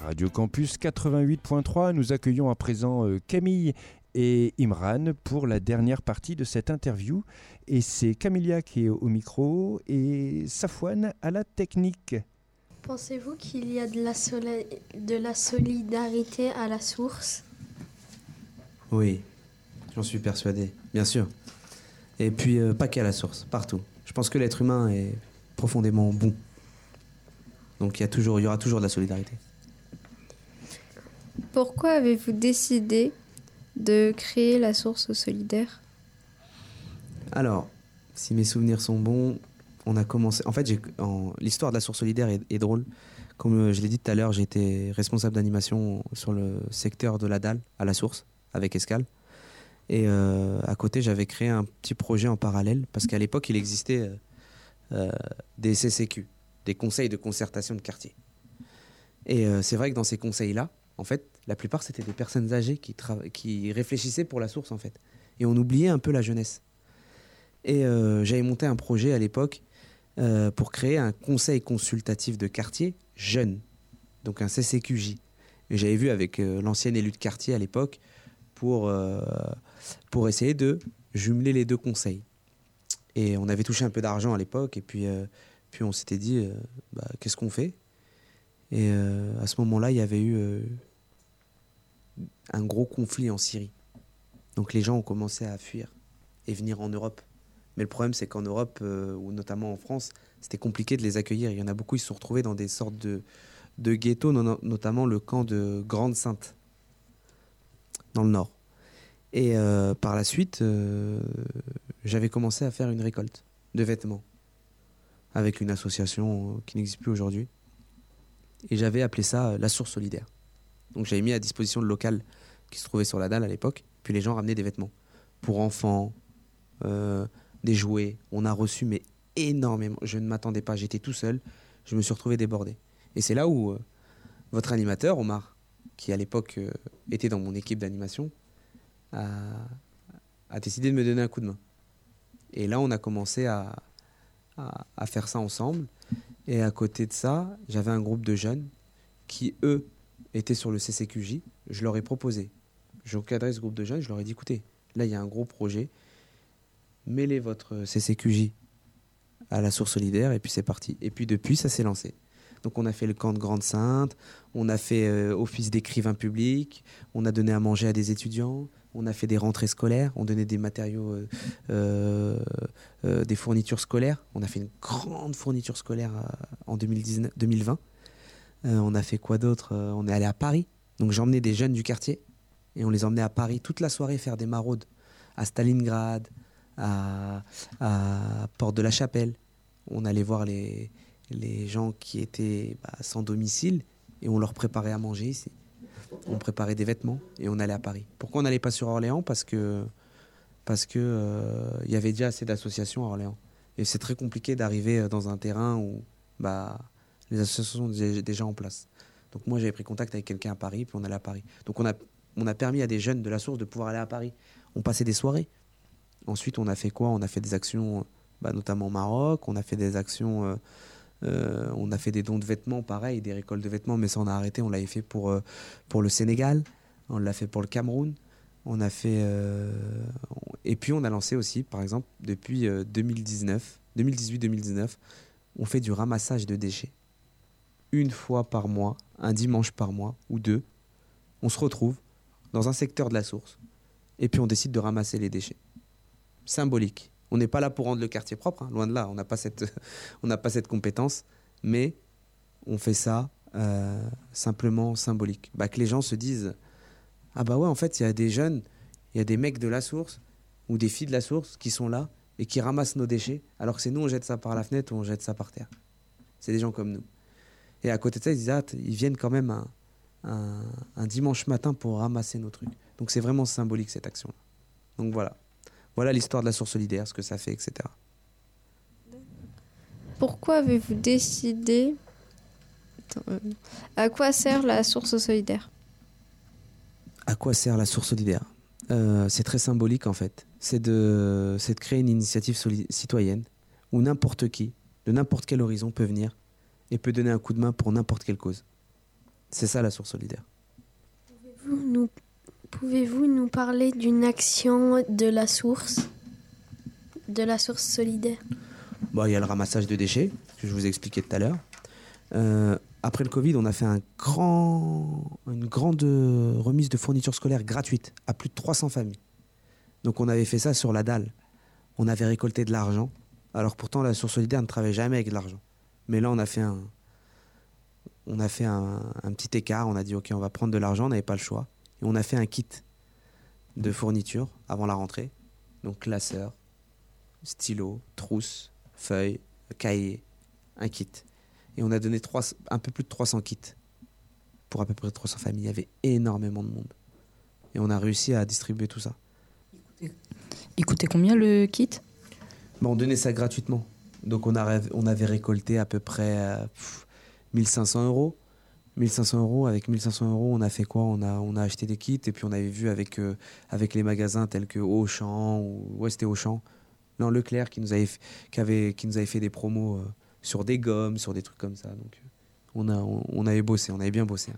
Speaker 4: Radio Campus 88.3, nous accueillons à présent Camille et Imran pour la dernière partie de cette interview. Et c'est Camilia qui est au micro et Safouane à la technique.
Speaker 14: Pensez-vous qu'il y a de la solidarité à la source ?
Speaker 7: Oui, j'en suis persuadé, bien sûr. Et puis, pas qu'à la source, partout. Je pense que l'être humain est profondément bon. Donc il y aura toujours de la solidarité.
Speaker 14: Pourquoi avez-vous décidé de créer la source solidaire ?
Speaker 7: Alors, si mes souvenirs sont bons, on a commencé... En fait, l'histoire de la source solidaire est drôle. Comme je l'ai dit tout à l'heure, j'étais responsable d'animation sur le secteur de la dalle, à la source, avec Escale. Et à côté, j'avais créé un petit projet en parallèle, parce qu'à l'époque, il existait des CCQ, des conseils de concertation de quartier. Et c'est vrai que dans ces conseils-là, en fait, la plupart, c'était des personnes âgées qui réfléchissaient pour la source, en fait. Et on oubliait un peu la jeunesse. Et j'avais monté un projet à l'époque pour créer un conseil consultatif de quartier jeune, donc un CCQJ. Et j'avais vu avec l'ancien élu de quartier à l'époque pour essayer de jumeler les deux conseils. Et on avait touché un peu d'argent à l'époque, et puis on s'était dit, qu'est-ce qu'on fait ? Et à ce moment-là, il y avait eu un gros conflit en Syrie. Donc les gens ont commencé à fuir et venir en Europe. Mais le problème, c'est qu'en Europe, ou notamment en France, c'était compliqué de les accueillir. Il y en a beaucoup, ils se sont retrouvés dans des sortes de ghettos, notamment le camp de Grande-Sainte, dans le nord. Et par la suite, j'avais commencé à faire une récolte de vêtements avec une association qui n'existe plus aujourd'hui. Et j'avais appelé ça la source solidaire. Donc j'avais mis à disposition le local qui se trouvait sur la dalle à l'époque. Puis les gens ramenaient des vêtements pour enfants, des jouets. On a reçu mais énormément. Je ne m'attendais pas, j'étais tout seul. Je me suis retrouvé débordé. Et c'est là où votre animateur, Omar, qui à l'époque était dans mon équipe d'animation, a décidé de me donner un coup de main. Et là, on a commencé à faire ça ensemble. Et à côté de ça, j'avais un groupe de jeunes qui, eux, étaient sur le CCQJ. Je leur ai proposé. J'ai encadré ce groupe de jeunes. Je leur ai dit, écoutez, là, il y a un gros projet. Mêlez votre CCQJ à la source solidaire et puis c'est parti. Et puis depuis, ça s'est lancé. Donc on a fait le camp de Grande-Sainte, on a fait office d'écrivain public, on a donné à manger à des étudiants, on a fait des rentrées scolaires, on donnait des matériaux, des fournitures scolaires. On a fait une grande fourniture scolaire en 2020. On a fait quoi d'autre ? On est allé à Paris. Donc j'ai emmené des jeunes du quartier et on les emmenait à Paris toute la soirée faire des maraudes à Stalingrad, à Porte de la Chapelle. On allait voir les gens qui étaient sans domicile et on leur préparait à manger ici. On préparait des vêtements et on allait à Paris. Pourquoi on n'allait pas sur Orléans ? Parce que y avait déjà assez d'associations à Orléans. Et c'est très compliqué d'arriver dans un terrain où les associations sont déjà en place. Donc moi, j'avais pris contact avec quelqu'un à Paris, puis on allait à Paris. Donc on a permis à des jeunes de la source de pouvoir aller à Paris. On passait des soirées. Ensuite, on a fait quoi ? On a fait des actions, notamment au Maroc. On a fait des actions... on a fait des dons de vêtements, pareil, des récoltes de vêtements, mais ça on a arrêté. On l'avait fait pour le Sénégal, on l'a fait pour le Cameroun, on a fait et puis on a lancé aussi, par exemple, depuis 2018-2019, on fait du ramassage de déchets. Une fois par mois, un dimanche par mois ou deux, on se retrouve dans un secteur de la source et puis on décide de ramasser les déchets. Symbolique. On n'est pas là pour rendre le quartier propre, hein, loin de là, on n'a pas cette compétence, mais on fait ça simplement symbolique. Que les gens se disent, ah bah ouais, en fait, il y a des jeunes, il y a des mecs de la source, ou des filles de la source qui sont là, et qui ramassent nos déchets, alors que c'est nous, on jette ça par la fenêtre, ou on jette ça par terre. C'est des gens comme nous. Et à côté de ça, ils disent, ils viennent quand même un dimanche matin pour ramasser nos trucs. Donc c'est vraiment symbolique, cette action-là. Donc voilà. Voilà l'histoire de la source solidaire, ce que ça fait, etc.
Speaker 14: Pourquoi avez-vous décidé... à quoi sert la source solidaire ?
Speaker 7: À quoi sert la source solidaire ? C'est très symbolique en fait. C'est de créer une initiative citoyenne où n'importe qui, de n'importe quel horizon peut venir et peut donner un coup de main pour n'importe quelle cause. C'est ça la source solidaire.
Speaker 14: Pouvez-vous nous parler d'une action de la source solidaire?
Speaker 7: Bon, il y a le ramassage de déchets, que je vous ai expliqué tout à l'heure. Après le Covid, on a fait une grande remise de fournitures scolaires gratuites à plus de 300 familles. Donc on avait fait ça sur la dalle. On avait récolté de l'argent. Alors pourtant, la source solidaire ne travaille jamais avec de l'argent. Mais là, on a fait un petit écart. On a dit, OK, on va prendre de l'argent, on n'avait pas le choix. Et on a fait un kit de fournitures avant la rentrée. Donc classeur, stylo, trousse, feuilles, cahier, un kit. Et on a donné un peu plus de 300 kits pour à peu près 300 familles. Il y avait énormément de monde. Et on a réussi à distribuer tout ça.
Speaker 5: Il coûtait combien le kit?
Speaker 7: On donnait ça gratuitement. Donc on avait récolté à peu près 1500 euros. 1500 euros. Avec 1500 euros, on a fait quoi? On a acheté des kits et puis on avait vu avec les magasins tels que Auchan, c'était Auchan. Non, Leclerc qui nous avait fait des promos sur des gommes, sur des trucs comme ça. Donc on avait bossé, on avait bien bossé.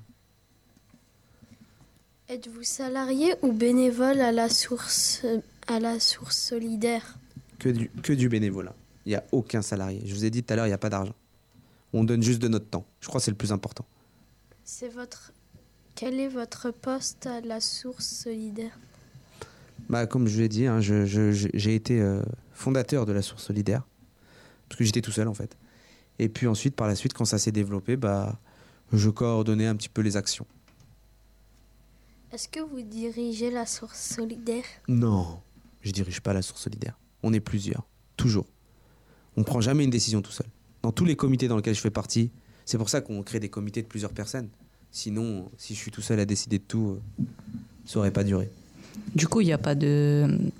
Speaker 14: Êtes-vous salarié ou bénévole à la source solidaire?
Speaker 7: Que du bénévolat. Il n'y a aucun salarié. Je vous ai dit tout à l'heure, il n'y a pas d'argent. On donne juste de notre temps. Je crois que c'est le plus important.
Speaker 14: Quel est votre poste à la source solidaire?
Speaker 7: Comme je l'ai dit, j'ai été fondateur de la source solidaire. Parce que j'étais tout seul en fait. Et puis ensuite, par la suite, quand ça s'est développé, je coordonnais un petit peu les actions.
Speaker 14: Est-ce que vous dirigez la source solidaire?
Speaker 7: Non, je dirige pas la source solidaire. On est plusieurs, toujours. On ne prend jamais une décision tout seul. Dans tous les comités dans lesquels je fais partie, c'est pour ça qu'on crée des comités de plusieurs personnes. Sinon, si je suis tout seul à décider de tout, ça n'aurait pas duré.
Speaker 5: Du coup, il n'y a pas de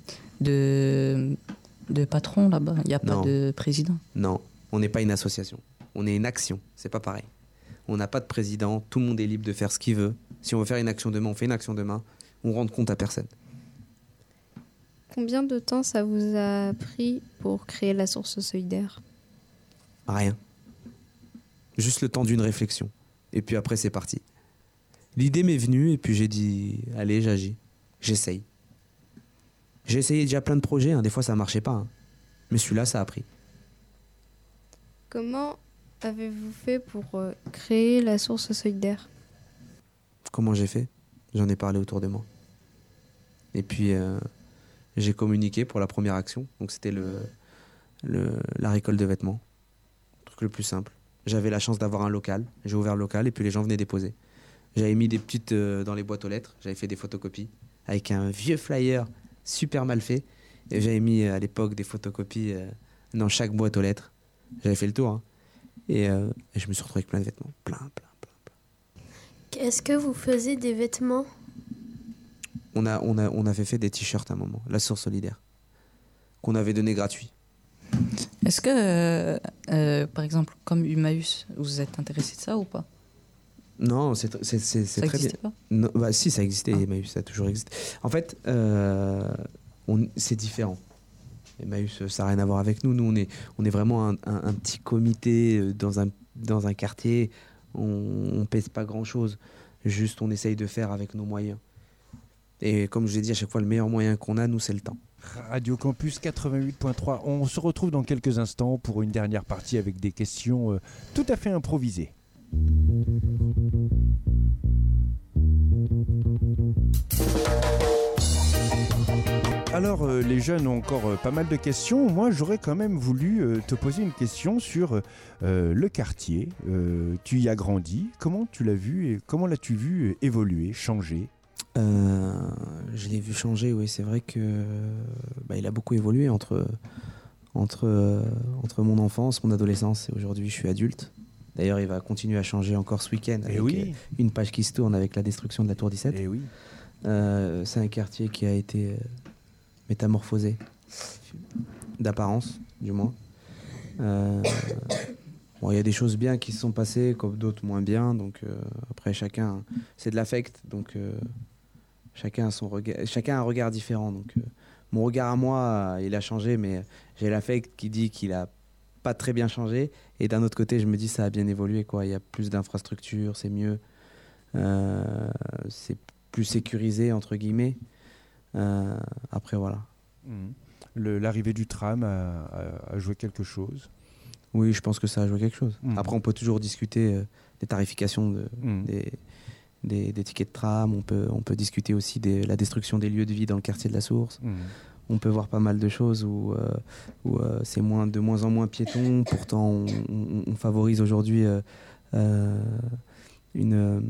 Speaker 5: patron là-bas? Il n'y a pas de président?
Speaker 7: Non, on n'est pas une association. On est une action, c'est pas pareil. On n'a pas de président, tout le monde est libre de faire ce qu'il veut. Si on veut faire une action demain, on fait une action demain. On rend compte à personne.
Speaker 14: Combien de temps ça vous a pris pour créer la source solidaire?
Speaker 7: Rien. Juste le temps d'une réflexion. Et puis après, c'est parti. L'idée m'est venue et puis j'ai dit, allez, j'agis. J'essaye. J'ai essayé déjà plein de projets, des fois ça marchait pas. Mais celui-là, ça a pris.
Speaker 14: Comment avez-vous fait pour créer la source solidaire?
Speaker 7: Comment j'ai fait? J'en ai parlé autour de moi. Et puis, j'ai communiqué pour la première action. Donc c'était la récolte de vêtements. Le truc le plus simple. J'avais la chance d'avoir un local. J'ai ouvert le local et puis les gens venaient déposer. J'avais mis des petites dans les boîtes aux lettres. J'avais fait des photocopies avec un vieux flyer super mal fait. Et j'avais mis à l'époque des photocopies dans chaque boîte aux lettres. J'avais fait le tour. Et je me suis retrouvé avec plein de vêtements. Plein.
Speaker 14: Est-ce que vous faisiez des vêtements?
Speaker 7: On avait fait des t-shirts à un moment. La source solidaire. Qu'on avait donné gratuit.
Speaker 5: Est-ce que, par exemple, comme Emmaüs, vous êtes intéressé de ça ou pas?
Speaker 7: Non, c'est très bien. Ça n'existait pas? Non, si, ça existait, Emmaüs, ça a toujours existé. En fait, c'est différent. Emmaüs, ça n'a rien à voir avec nous. Nous, on est vraiment un petit comité dans un quartier. On pèse pas grand-chose. Juste, on essaye de faire avec nos moyens. Et comme je l'ai dit, à chaque fois, le meilleur moyen qu'on a, nous, c'est le temps.
Speaker 4: Radio Campus 88.3. On se retrouve dans quelques instants pour une dernière partie avec des questions tout à fait improvisées. Alors, les jeunes ont encore pas mal de questions. Moi, j'aurais quand même voulu te poser une question sur le quartier. Tu y as grandi. Comment tu l'as vu et comment l'as-tu vu évoluer, changer?
Speaker 7: Je l'ai vu changer, oui. C'est vrai que il a beaucoup évolué entre mon enfance, mon adolescence et aujourd'hui, je suis adulte. D'ailleurs, il va continuer à changer encore ce week-end avec une page qui se tourne avec la destruction de la Tour 17. C'est un quartier qui a été métamorphosé, d'apparence du moins. Il y a des choses bien qui se sont passées, comme d'autres moins bien. Donc après, chacun, c'est de l'affect. Donc chacun a un regard différent. Donc mon regard à moi, il a changé, mais j'ai l'affect qui dit qu'il a pas très bien changé. Et d'un autre côté, je me dis ça a bien évolué, quoi. Il y a plus d'infrastructures, c'est mieux. C'est plus sécurisé, entre guillemets. Après, voilà.
Speaker 4: L'arrivée du tram a joué quelque chose?
Speaker 7: Oui, je pense que ça a joué quelque chose. Après, on peut toujours discuter des tarifications des tickets de tram. On peut discuter aussi de la destruction des lieux de vie dans le quartier de la Source. On peut voir pas mal de choses où c'est de moins en moins piéton. Pourtant, on favorise aujourd'hui une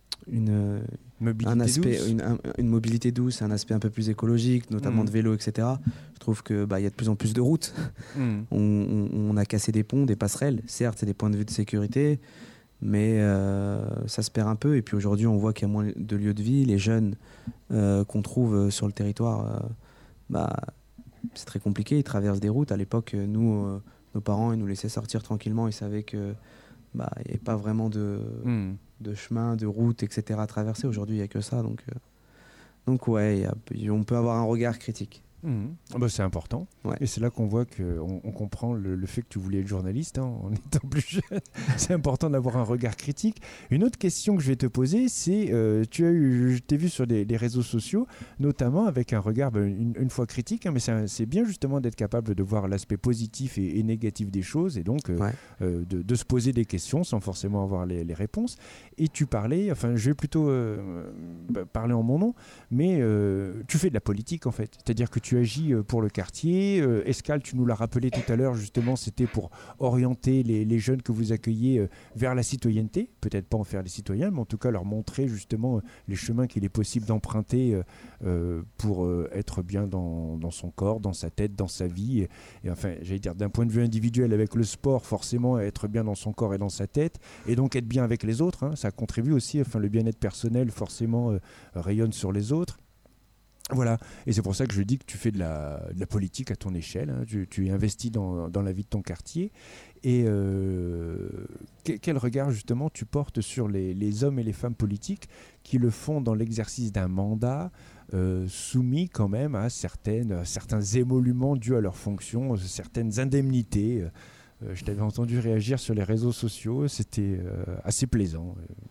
Speaker 7: mobilité douce, un aspect un peu plus écologique, notamment de vélo, etc. Je trouve qu'il y a de plus en plus de routes. On a cassé des ponts, des passerelles. Certes, c'est des points de vue de sécurité, mais ça se perd un peu. Et puis aujourd'hui, on voit qu'il y a moins de lieux de vie. Les jeunes qu'on trouve sur le territoire, c'est très compliqué. Ils traversent des routes. À l'époque, nos parents, ils nous laissaient sortir tranquillement. Ils savaient que il n'y avait pas vraiment de chemin, de route, etc. à traverser. Aujourd'hui, il n'y a que ça. Donc ouais, on peut avoir un regard critique.
Speaker 4: C'est important.
Speaker 7: Ouais.
Speaker 4: Et c'est là qu'on voit qu'on comprend le fait que tu voulais être journaliste en étant plus jeune. C'est important d'avoir un regard critique. Une autre question que je vais te poser, c'est je t'ai vu sur les réseaux sociaux, notamment avec un regard une fois critique, mais c'est bien justement d'être capable de voir l'aspect positif et négatif des choses, et donc de se poser des questions sans forcément avoir les réponses. Et tu parlais, je vais plutôt parler en mon nom, mais tu fais de la politique en fait. C'est-à-dire que tu agis pour le quartier. Escale, tu nous l'as rappelé tout à l'heure, justement, c'était pour orienter les jeunes que vous accueillez vers la citoyenneté. Peut-être pas en faire les citoyens, mais en tout cas leur montrer justement les chemins qu'il est possible d'emprunter pour être bien dans son corps, dans sa tête, dans sa vie. Et enfin, j'allais dire, d'un point de vue individuel, avec le sport, forcément, être bien dans son corps et dans sa tête, et donc être bien avec les autres. Ça contribue aussi, le bien-être personnel, forcément, rayonne sur les autres. Voilà, et c'est pour ça que je dis que tu fais de la politique à ton échelle, tu es investi dans la vie de ton quartier. Et quel regard justement tu portes sur les hommes et les femmes politiques qui le font dans l'exercice d'un mandat, soumis quand même à certains émoluments dus à leur fonction, certaines indemnités. Je t'avais entendu réagir sur les réseaux sociaux, c'était assez plaisant.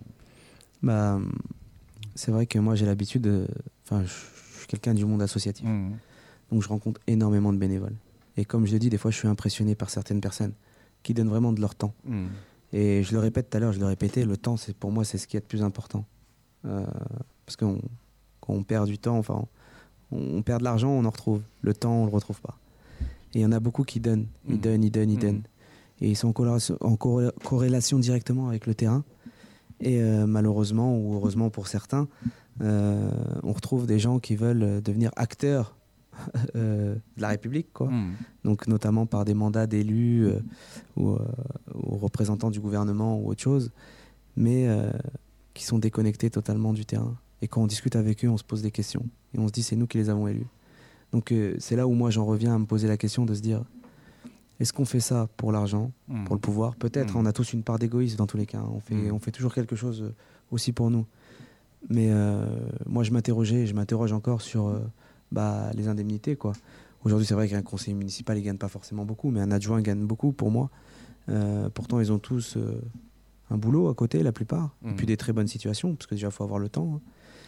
Speaker 7: C'est vrai que moi j'ai l'habitude de... Je suis quelqu'un du monde associatif. Donc je rencontre énormément de bénévoles. Et comme je le dis, des fois je suis impressionné par certaines personnes qui donnent vraiment de leur temps. Et je le répète tout à l'heure, je le répétais, le temps, pour moi, c'est ce qui est le plus important. Parce que quand on perd du temps, on perd de l'argent, on en retrouve. Le temps, on ne le retrouve pas. Et il y en a beaucoup qui donnent. Ils donnent. Et ils sont en corrélation directement avec le terrain. Et malheureusement, ou heureusement pour certains, on retrouve des gens qui veulent devenir acteurs de la République, quoi. Donc notamment par des mandats d'élus ou représentants du gouvernement ou autre chose, mais qui sont déconnectés totalement du terrain. Et quand on discute avec eux, on se pose des questions et on se dit c'est nous qui les avons élus. Donc c'est là où moi j'en reviens à me poser la question de se dire est-ce qu'on fait ça pour l'argent, pour le pouvoir? Peut-être, on a tous une part d'égoïsme dans tous les cas. On fait toujours quelque chose aussi pour nous. Mais moi, je m'interroge encore sur les indemnités, quoi. Aujourd'hui, c'est vrai qu'un conseiller municipal, il ne gagne pas forcément beaucoup, mais un adjoint gagne beaucoup pour moi. Pourtant, ils ont tous un boulot à côté, la plupart, et puis des très bonnes situations, parce que déjà, il faut avoir le temps.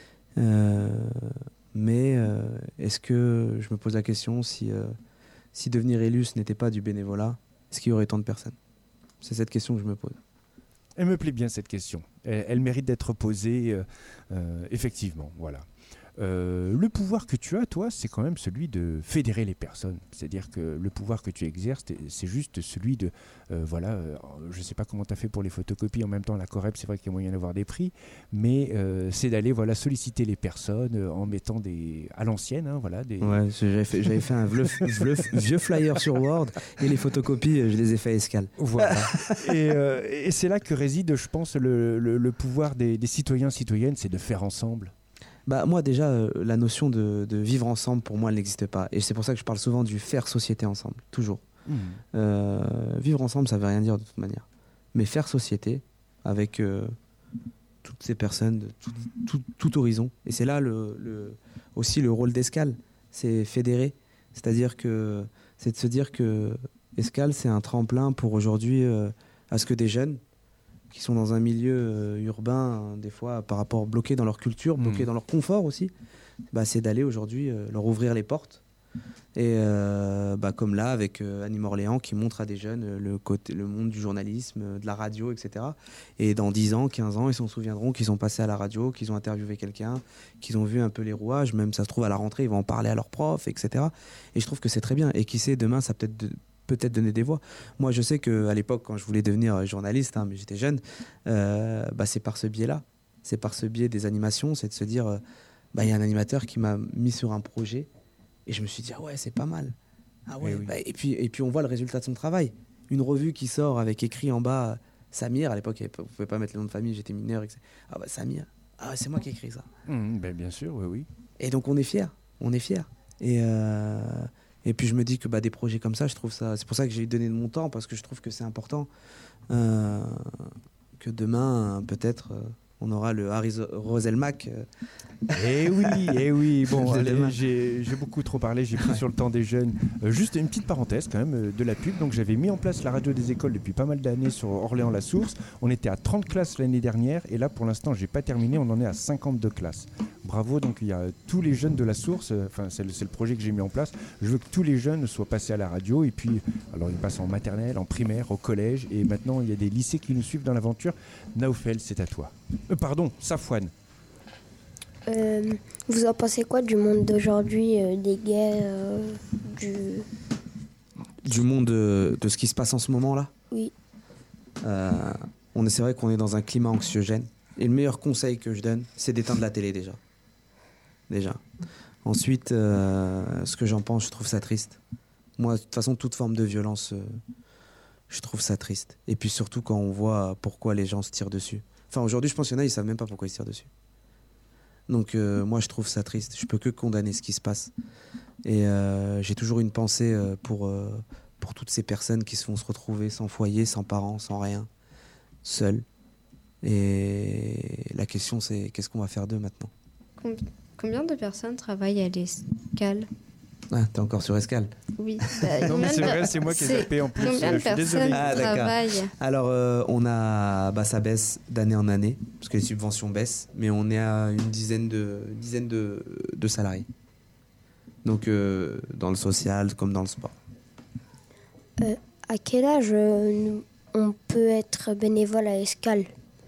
Speaker 7: Mais est-ce que je me pose la question si devenir élu, ce n'était pas du bénévolat, est-ce qu'il y aurait tant de personnes? C'est cette question que je me pose.
Speaker 4: Elle me plaît bien, cette question. Elle mérite d'être posée, effectivement. Voilà. Le pouvoir que tu as, toi, c'est quand même celui de fédérer les personnes. C'est-à-dire que le pouvoir que tu exerces, c'est juste celui de... je ne sais pas comment tu as fait pour les photocopies. En même temps, la Corep, c'est vrai qu'il y a moyen d'avoir des prix. Mais c'est d'aller solliciter les personnes en mettant à l'ancienne.
Speaker 7: Ouais, j'avais fait un vieux flyer sur Word et les photocopies, je les ai fait à Escale.
Speaker 4: Voilà. et c'est là que réside, je pense, le pouvoir des citoyens-citoyennes, c'est de faire ensemble.
Speaker 7: Moi déjà, la notion de vivre ensemble, pour moi, elle n'existe pas. Et c'est pour ça que je parle souvent du faire société ensemble, toujours. Vivre ensemble, ça ne veut rien dire de toute manière. Mais faire société avec toutes ces personnes de tout horizon. Et c'est là aussi le rôle d'Escale, c'est fédérer. C'est-à-dire que c'est de se dire que Escale, c'est un tremplin pour aujourd'hui à ce que des jeunes qui sont dans un milieu urbain, des fois par rapport bloqués dans leur culture, bloqués dans leur confort aussi, c'est d'aller aujourd'hui leur ouvrir les portes. Et comme là avec Anime Orléans qui montre à des jeunes le monde du journalisme, de la radio, etc. Et dans 10 ans, 15 ans, ils s'en souviendront qu'ils sont passés à la radio, qu'ils ont interviewé quelqu'un, qu'ils ont vu un peu les rouages, même ça se trouve à la rentrée, ils vont en parler à leurs profs, etc. Et je trouve que c'est très bien. Et qui sait, demain, ça peut-être donner des voix. Moi, je sais qu'à l'époque, quand je voulais devenir journaliste, mais j'étais jeune, c'est par ce biais-là. C'est par ce biais des animations, c'est de se dire, y a un animateur qui m'a mis sur un projet. Et je me suis dit, ah ouais, c'est pas mal. Ah ouais, et puis on voit le résultat de son travail. Une revue qui sort avec écrit en bas Samir, à l'époque, vous ne pouvez pas mettre le nom de famille, j'étais mineur. Etc. Ah Samir, c'est moi qui ai écrit ça.
Speaker 4: Bien sûr, oui.
Speaker 7: Et donc on est fiers. Et puis je me dis que des projets comme ça, je trouve ça. C'est pour ça que j'ai donné de mon temps, parce que je trouve que c'est important que demain, peut-être. On aura le Harry Roselmack.
Speaker 4: Eh oui. Bon, j'ai beaucoup trop parlé, j'ai pris sur le temps des jeunes. Juste une petite parenthèse quand même de la pub. Donc j'avais mis en place la radio des écoles depuis pas mal d'années sur Orléans-la-Source. On était à 30 classes l'année dernière et là pour l'instant j'ai pas terminé, on en est à 52 classes. Bravo, donc il y a tous les jeunes de la Source, c'est le projet que j'ai mis en place. Je veux que tous les jeunes soient passés à la radio et puis alors ils passent en maternelle, en primaire, au collège et maintenant il y a des lycées qui nous suivent dans l'aventure. Naoufel, c'est à toi. Pardon, Safouane.
Speaker 12: Vous en pensez quoi du monde d'aujourd'hui, des guerres,
Speaker 7: du monde de ce qui se passe en ce moment là?
Speaker 12: Oui.
Speaker 7: C'est vrai qu'on est dans un climat anxiogène et le meilleur conseil que je donne, c'est d'éteindre la télé déjà. Ensuite, ce que j'en pense, je trouve ça triste. Moi, de toute façon, toute forme de violence, je trouve ça triste. Et puis surtout quand on voit pourquoi les gens se tirent dessus. Enfin, aujourd'hui, je pense qu'il y en a, ils savent même pas pourquoi ils se tirent dessus. Donc, moi, je trouve ça triste. Je peux que condamner ce qui se passe. Et j'ai toujours une pensée pour toutes ces personnes qui vont se retrouver sans foyer, sans parents, sans rien, seules. Et la question, c'est qu'est-ce qu'on va faire d'eux maintenant?
Speaker 14: Combien de personnes travaillent à l'Escale?
Speaker 7: Ah, t'es encore sur Escale?
Speaker 14: Oui.
Speaker 4: Non, mais c'est vrai, c'est moi qui ai zappé en plus.
Speaker 14: Combien de personnes travaillent?
Speaker 7: Alors, ça baisse d'année en année, parce que les subventions baissent, mais on est à une dizaine de salariés. Donc, dans le social comme dans le sport.
Speaker 12: À quel âge on peut être bénévole à Escale?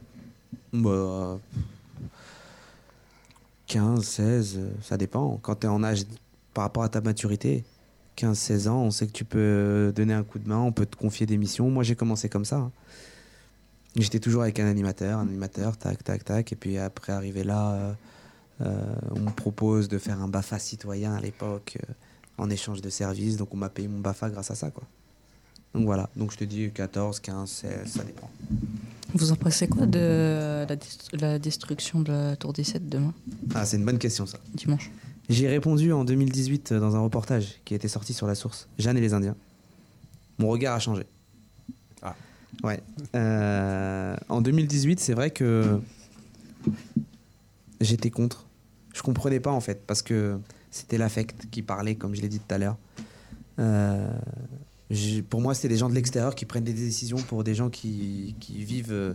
Speaker 7: 15, 16, ça dépend. Quand tu es en âge par rapport à ta maturité, 15-16 ans, on sait que tu peux donner un coup de main, on peut te confier des missions. Moi, j'ai commencé comme ça. J'étais toujours avec un animateur, tac, tac, tac. Et puis après, arrivé là, on me propose de faire un BAFA citoyen à l'époque, en échange de services. Donc, on m'a payé mon BAFA grâce à ça, quoi. Donc voilà, donc je te dis 14, 15, 16, ça dépend.
Speaker 5: Vous en pensez quoi de la destruction de la Tour 17 demain?
Speaker 7: Ah, c'est une bonne question, ça.
Speaker 5: Dimanche.
Speaker 7: J'ai répondu en 2018 dans un reportage qui a été sorti sur La Source, Jeanne et les Indiens. Mon regard a changé.
Speaker 4: Ah.
Speaker 7: Ouais. En 2018, c'est vrai que j'étais contre. Je comprenais pas, en fait, parce que c'était l'affect qui parlait, comme je l'ai dit tout à l'heure. Pour moi, c'était des gens de l'extérieur qui prennent des décisions pour des gens qui vivent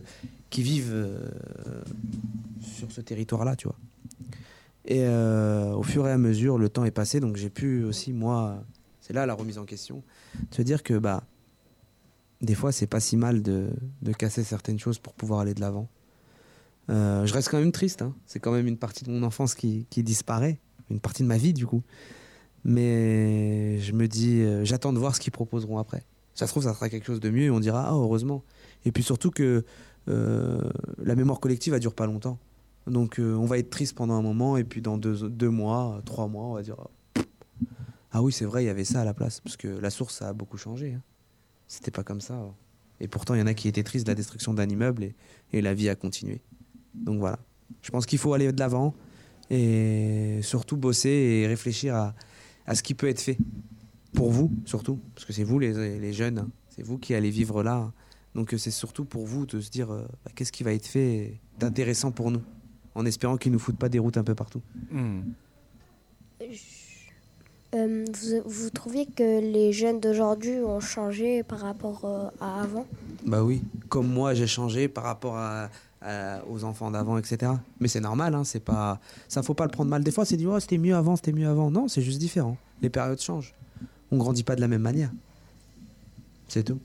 Speaker 7: sur ce territoire-là, tu vois. Et au fur et à mesure, le temps est passé, donc j'ai pu aussi, moi, c'est là la remise en question, de se dire que des fois, c'est pas si mal de casser certaines choses pour pouvoir aller de l'avant. Je reste quand même triste, hein. C'est quand même une partie de mon enfance qui disparaît, une partie de ma vie, du coup. Mais je me dis, j'attends de voir ce qu'ils proposeront après. Ça se trouve, ça sera quelque chose de mieux et on dira, ah, heureusement. Et puis surtout que la mémoire collective, elle dure pas longtemps. Donc on va être triste pendant un moment et puis dans 2 mois, 3 mois, on va dire, ah oui, c'est vrai, il y avait ça à la place. Parce que La Source, ça a beaucoup changé. Hein. C'était pas comme ça. Et pourtant, il y en a qui étaient tristes de la destruction d'un immeuble et la vie a continué. Donc voilà. Je pense qu'il faut aller de l'avant et surtout bosser et réfléchir à ce qui peut être fait pour vous, surtout, parce que c'est vous les jeunes, hein. C'est vous qui allez vivre là, donc c'est surtout pour vous de se dire qu'est-ce qui va être fait d'intéressant pour nous, en espérant qu'ils nous foutent pas des routes un peu partout.
Speaker 12: Vous trouvez que les jeunes d'aujourd'hui ont changé par rapport à avant?
Speaker 7: Bah oui, comme moi j'ai changé par rapport aux enfants d'avant, etc. Mais c'est normal, hein, c'est pas... ça faut pas le prendre mal. Des fois c'est dit, oh, c'était mieux avant, c'était mieux avant. Non, c'est juste différent. Les périodes changent. On grandit pas de la même manière. C'est tout.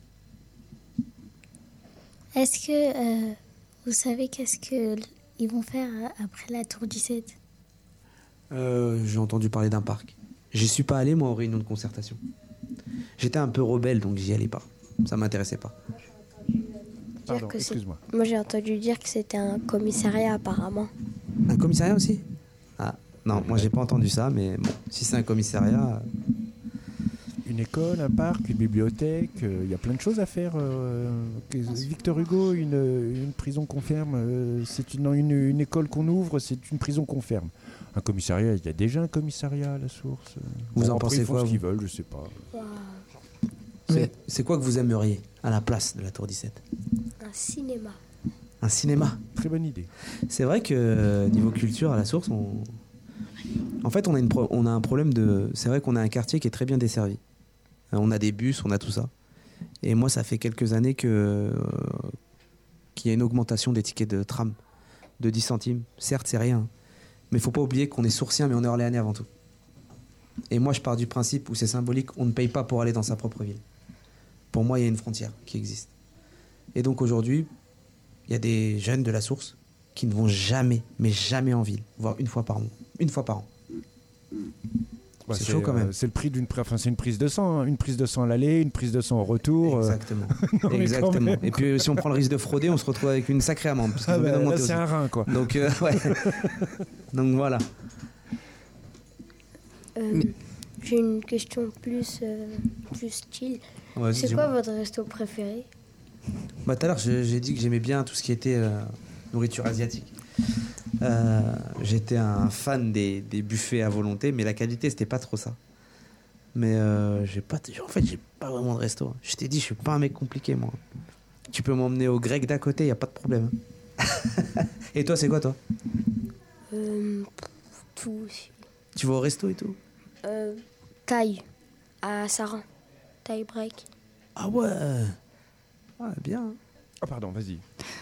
Speaker 15: Est-ce que vous savez qu'est-ce qu'ils vont faire après la Tour 17?
Speaker 7: J'ai entendu parler d'un parc. J'y suis pas allé, moi, aux réunions de concertation. J'étais un peu rebelle, donc j'y allais pas. Ça m'intéressait pas.
Speaker 4: Pardon, excuse-moi.
Speaker 12: Moi, j'ai entendu dire que c'était un commissariat, apparemment.
Speaker 7: Un commissariat aussi? Ah, non, moi, j'ai pas entendu ça, mais bon, si c'est un commissariat...
Speaker 4: Une école, un parc, une bibliothèque, il y a plein de choses à faire. Victor Hugo, une prison qu'on ferme, c'est une école qu'on ouvre, c'est une prison qu'on ferme. Un commissariat, il y a déjà un commissariat à la source.
Speaker 7: Vous en pensez quoi,
Speaker 4: ce
Speaker 7: vous?
Speaker 4: qu'ils veulent, je sais pas.
Speaker 7: C'est quoi que vous aimeriez à la place de la Tour 17?
Speaker 12: Un cinéma.
Speaker 7: Un cinéma?
Speaker 4: Très bonne idée.
Speaker 7: C'est vrai que niveau culture, à la source, en fait, on a un problème de... C'est vrai qu'on a un quartier qui est très bien desservi. On a des bus, on a tout ça. Et moi, ça fait quelques années qu'il y a une augmentation des tickets de tram de 10 centimes. Certes, c'est rien. Mais il ne faut pas oublier qu'on est sourcien, mais on est orléanais avant tout. Et moi, je pars du principe où c'est symbolique, on ne paye pas pour aller dans sa propre ville. Pour moi, il y a une frontière qui existe. Et donc aujourd'hui, il y a des jeunes de la source qui ne vont jamais, mais jamais en ville, voire une fois par an.
Speaker 4: Bah,
Speaker 7: c'est chaud quand même.
Speaker 4: C'est le prix c'est une prise de sang, hein. Une prise de sang à l'aller, une prise de sang au retour.
Speaker 7: Exactement.
Speaker 4: Non,
Speaker 7: Exactement. Et puis si on prend le risque de frauder, on se retrouve avec une sacrée amende. Parce
Speaker 4: là, c'est un rein, quoi.
Speaker 7: Donc ouais. Donc voilà.
Speaker 12: J'ai une question plus style.
Speaker 7: Ouais,
Speaker 12: c'est quoi votre resto préféré?
Speaker 7: Bah, tout à l'heure, j'ai dit que j'aimais bien tout ce qui était nourriture asiatique. J'étais un fan des buffets à volonté, mais la qualité, c'était pas trop ça. Mais j'ai pas vraiment de resto. Je t'ai dit, je suis pas un mec compliqué, moi. Tu peux m'emmener au grec d'à côté, y a pas de problème. Et toi, c'est quoi, toi?
Speaker 12: Tout aussi.
Speaker 7: Tu vas au resto et tout?
Speaker 12: Thaï, à Saran. Thaï break.
Speaker 7: Ah ouais. Ouais, bien.
Speaker 4: Ah pardon, vas-y.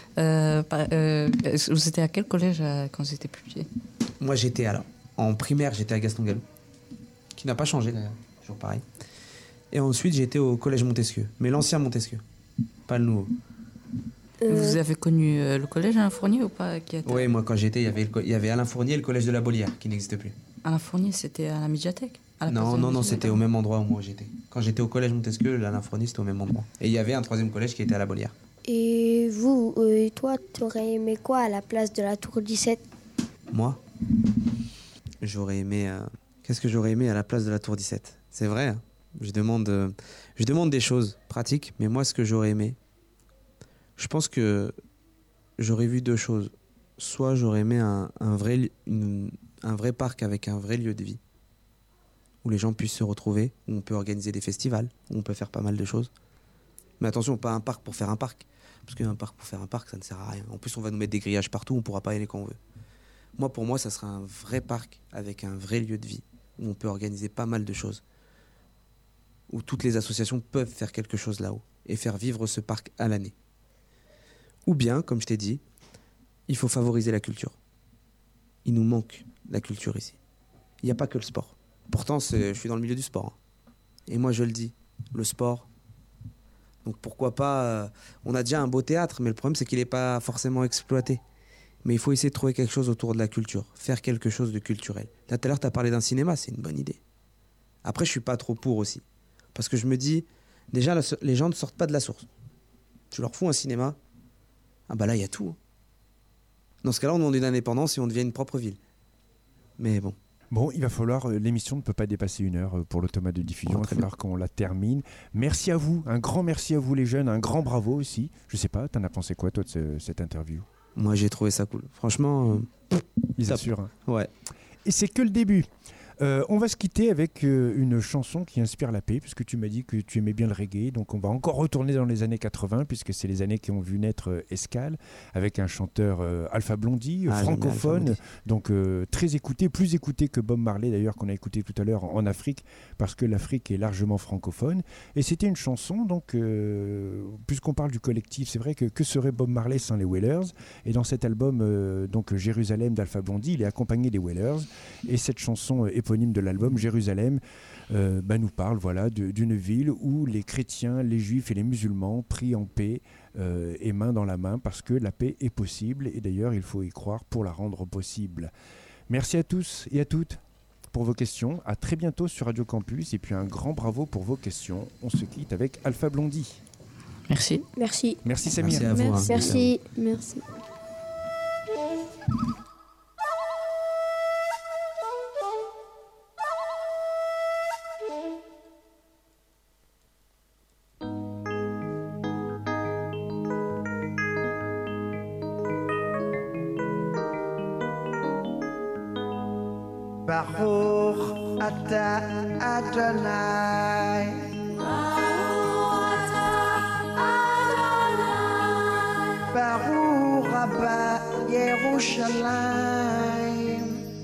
Speaker 5: Vous étiez à quel collège quand vous étiez plus petit?
Speaker 7: Moi, en primaire, j'étais à Gaston Gallou, qui n'a pas changé d'ailleurs, toujours pareil. Et ensuite, j'étais au collège Montesquieu, mais l'ancien Montesquieu, pas le nouveau.
Speaker 5: Vous avez connu le collège Alain Fournier ou pas?
Speaker 7: Oui, moi quand j'étais, il y avait Alain Fournier et le collège de la Bollière, qui n'existe plus.
Speaker 5: Alain Fournier, c'était à la médiathèque?
Speaker 7: Non, c'était au même endroit où moi j'étais. Quand j'étais au collège Montesquieu, l'Alain Fournier, c'était au même endroit. Et il y avait un troisième collège qui était à la Bollière.
Speaker 12: Et vous, et toi, t'aurais aimé quoi à la place de la Tour 17?
Speaker 7: Moi, j'aurais aimé... Qu'est-ce que j'aurais aimé à la place de la Tour 17? C'est vrai, hein. Je demande des choses pratiques, mais moi, ce que j'aurais aimé, je pense que j'aurais vu deux choses. Soit j'aurais aimé un vrai parc avec un vrai lieu de vie, où les gens puissent se retrouver, où on peut organiser des festivals, où on peut faire pas mal de choses. Mais attention, pas un parc pour faire un parc. Parce qu'un parc pour faire un parc, ça ne sert à rien. En plus, on va nous mettre des grillages partout, on ne pourra pas y aller quand on veut. Pour moi, ça sera un vrai parc avec un vrai lieu de vie, où on peut organiser pas mal de choses. Où toutes les associations peuvent faire quelque chose là-haut et faire vivre ce parc à l'année. Ou bien, comme je t'ai dit, il faut favoriser la culture. Il nous manque la culture ici. Il n'y a pas que le sport. Pourtant, je suis dans le milieu du sport. Et moi, je le dis, le sport... Donc pourquoi pas... on a déjà un beau théâtre, mais le problème c'est qu'il n'est pas forcément exploité. Mais il faut essayer de trouver quelque chose autour de la culture. Faire quelque chose de culturel. Là, tout à l'heure, tu as parlé d'un cinéma, c'est une bonne idée. Après, je suis pas trop pour aussi. Parce que je me dis, déjà, les gens ne sortent pas de la source. Tu leur fous un cinéma, ah bah là, il y a tout. Dans ce cas-là, on demande une indépendance et on devient une propre ville. Mais bon.
Speaker 4: Bon, il va falloir, l'émission ne peut pas dépasser 1 heure pour l'automate de diffusion, il va falloir qu'on la termine. Merci à vous, un grand merci à vous les jeunes, un grand bravo aussi. Je sais pas, t'en as pensé quoi toi de cette interview?
Speaker 7: Moi j'ai trouvé ça cool, franchement...
Speaker 4: Ils assurent. Hein.
Speaker 7: Ouais.
Speaker 4: Et c'est que le début. On va se quitter avec une chanson qui inspire la paix, puisque tu m'as dit que tu aimais bien le reggae. Donc on va encore retourner dans les années 80, puisque c'est les années qui ont vu naître Escale, avec un chanteur Alpha Blondy, francophone, donc très écouté, plus écouté que Bob Marley d'ailleurs, qu'on a écouté tout à l'heure en Afrique, parce que l'Afrique est largement francophone. Et c'était une chanson, donc, puisqu'on parle du collectif, c'est vrai que serait Bob Marley sans les Wailers? Et dans cet album, donc Jérusalem d'Alpha Blondy, il est accompagné des Wailers. Et cette chanson éponyme de l'album, Jérusalem, nous parle d'une ville où les chrétiens, les juifs et les musulmans prient en paix et main dans la main, parce que la paix est possible. Et d'ailleurs, il faut y croire pour la rendre possible. Merci à tous et à toutes pour vos questions. À très bientôt sur Radio Campus. Et puis un grand bravo pour vos questions. On se quitte avec Alpha Blondy.
Speaker 5: Merci.
Speaker 12: Merci.
Speaker 4: Merci Samir.
Speaker 7: Merci à vous.
Speaker 12: Merci. Merci.
Speaker 13: Baruch Ata Adonai. Baruch Rabba Yerushalayim.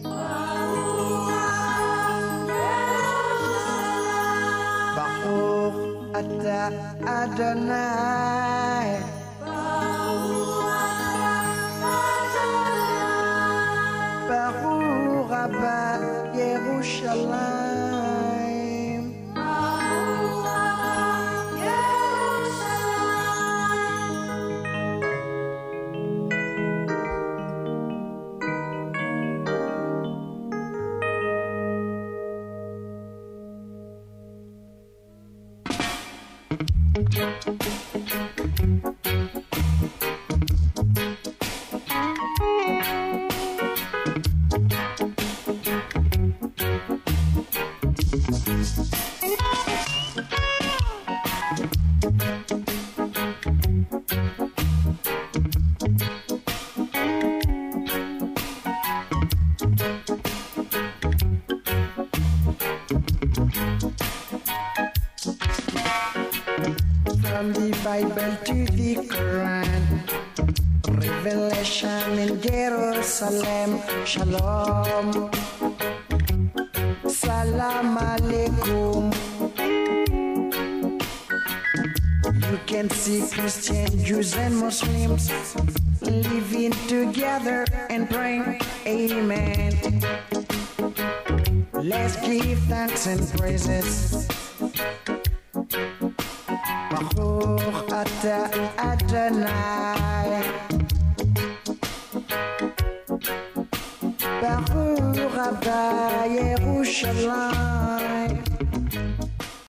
Speaker 13: Baruch Ata Adonai. Baruch Rabba Yerushalayim. From the Bible to the Quran, Revelation in Jerusalem, Shalom, Salam Alaikum. You can see Christians, Jews and Muslims living together and praying, Amen. Let's give thanks and praises. Baruch Ata Adonai. Baruch Rabba Yerushalayim.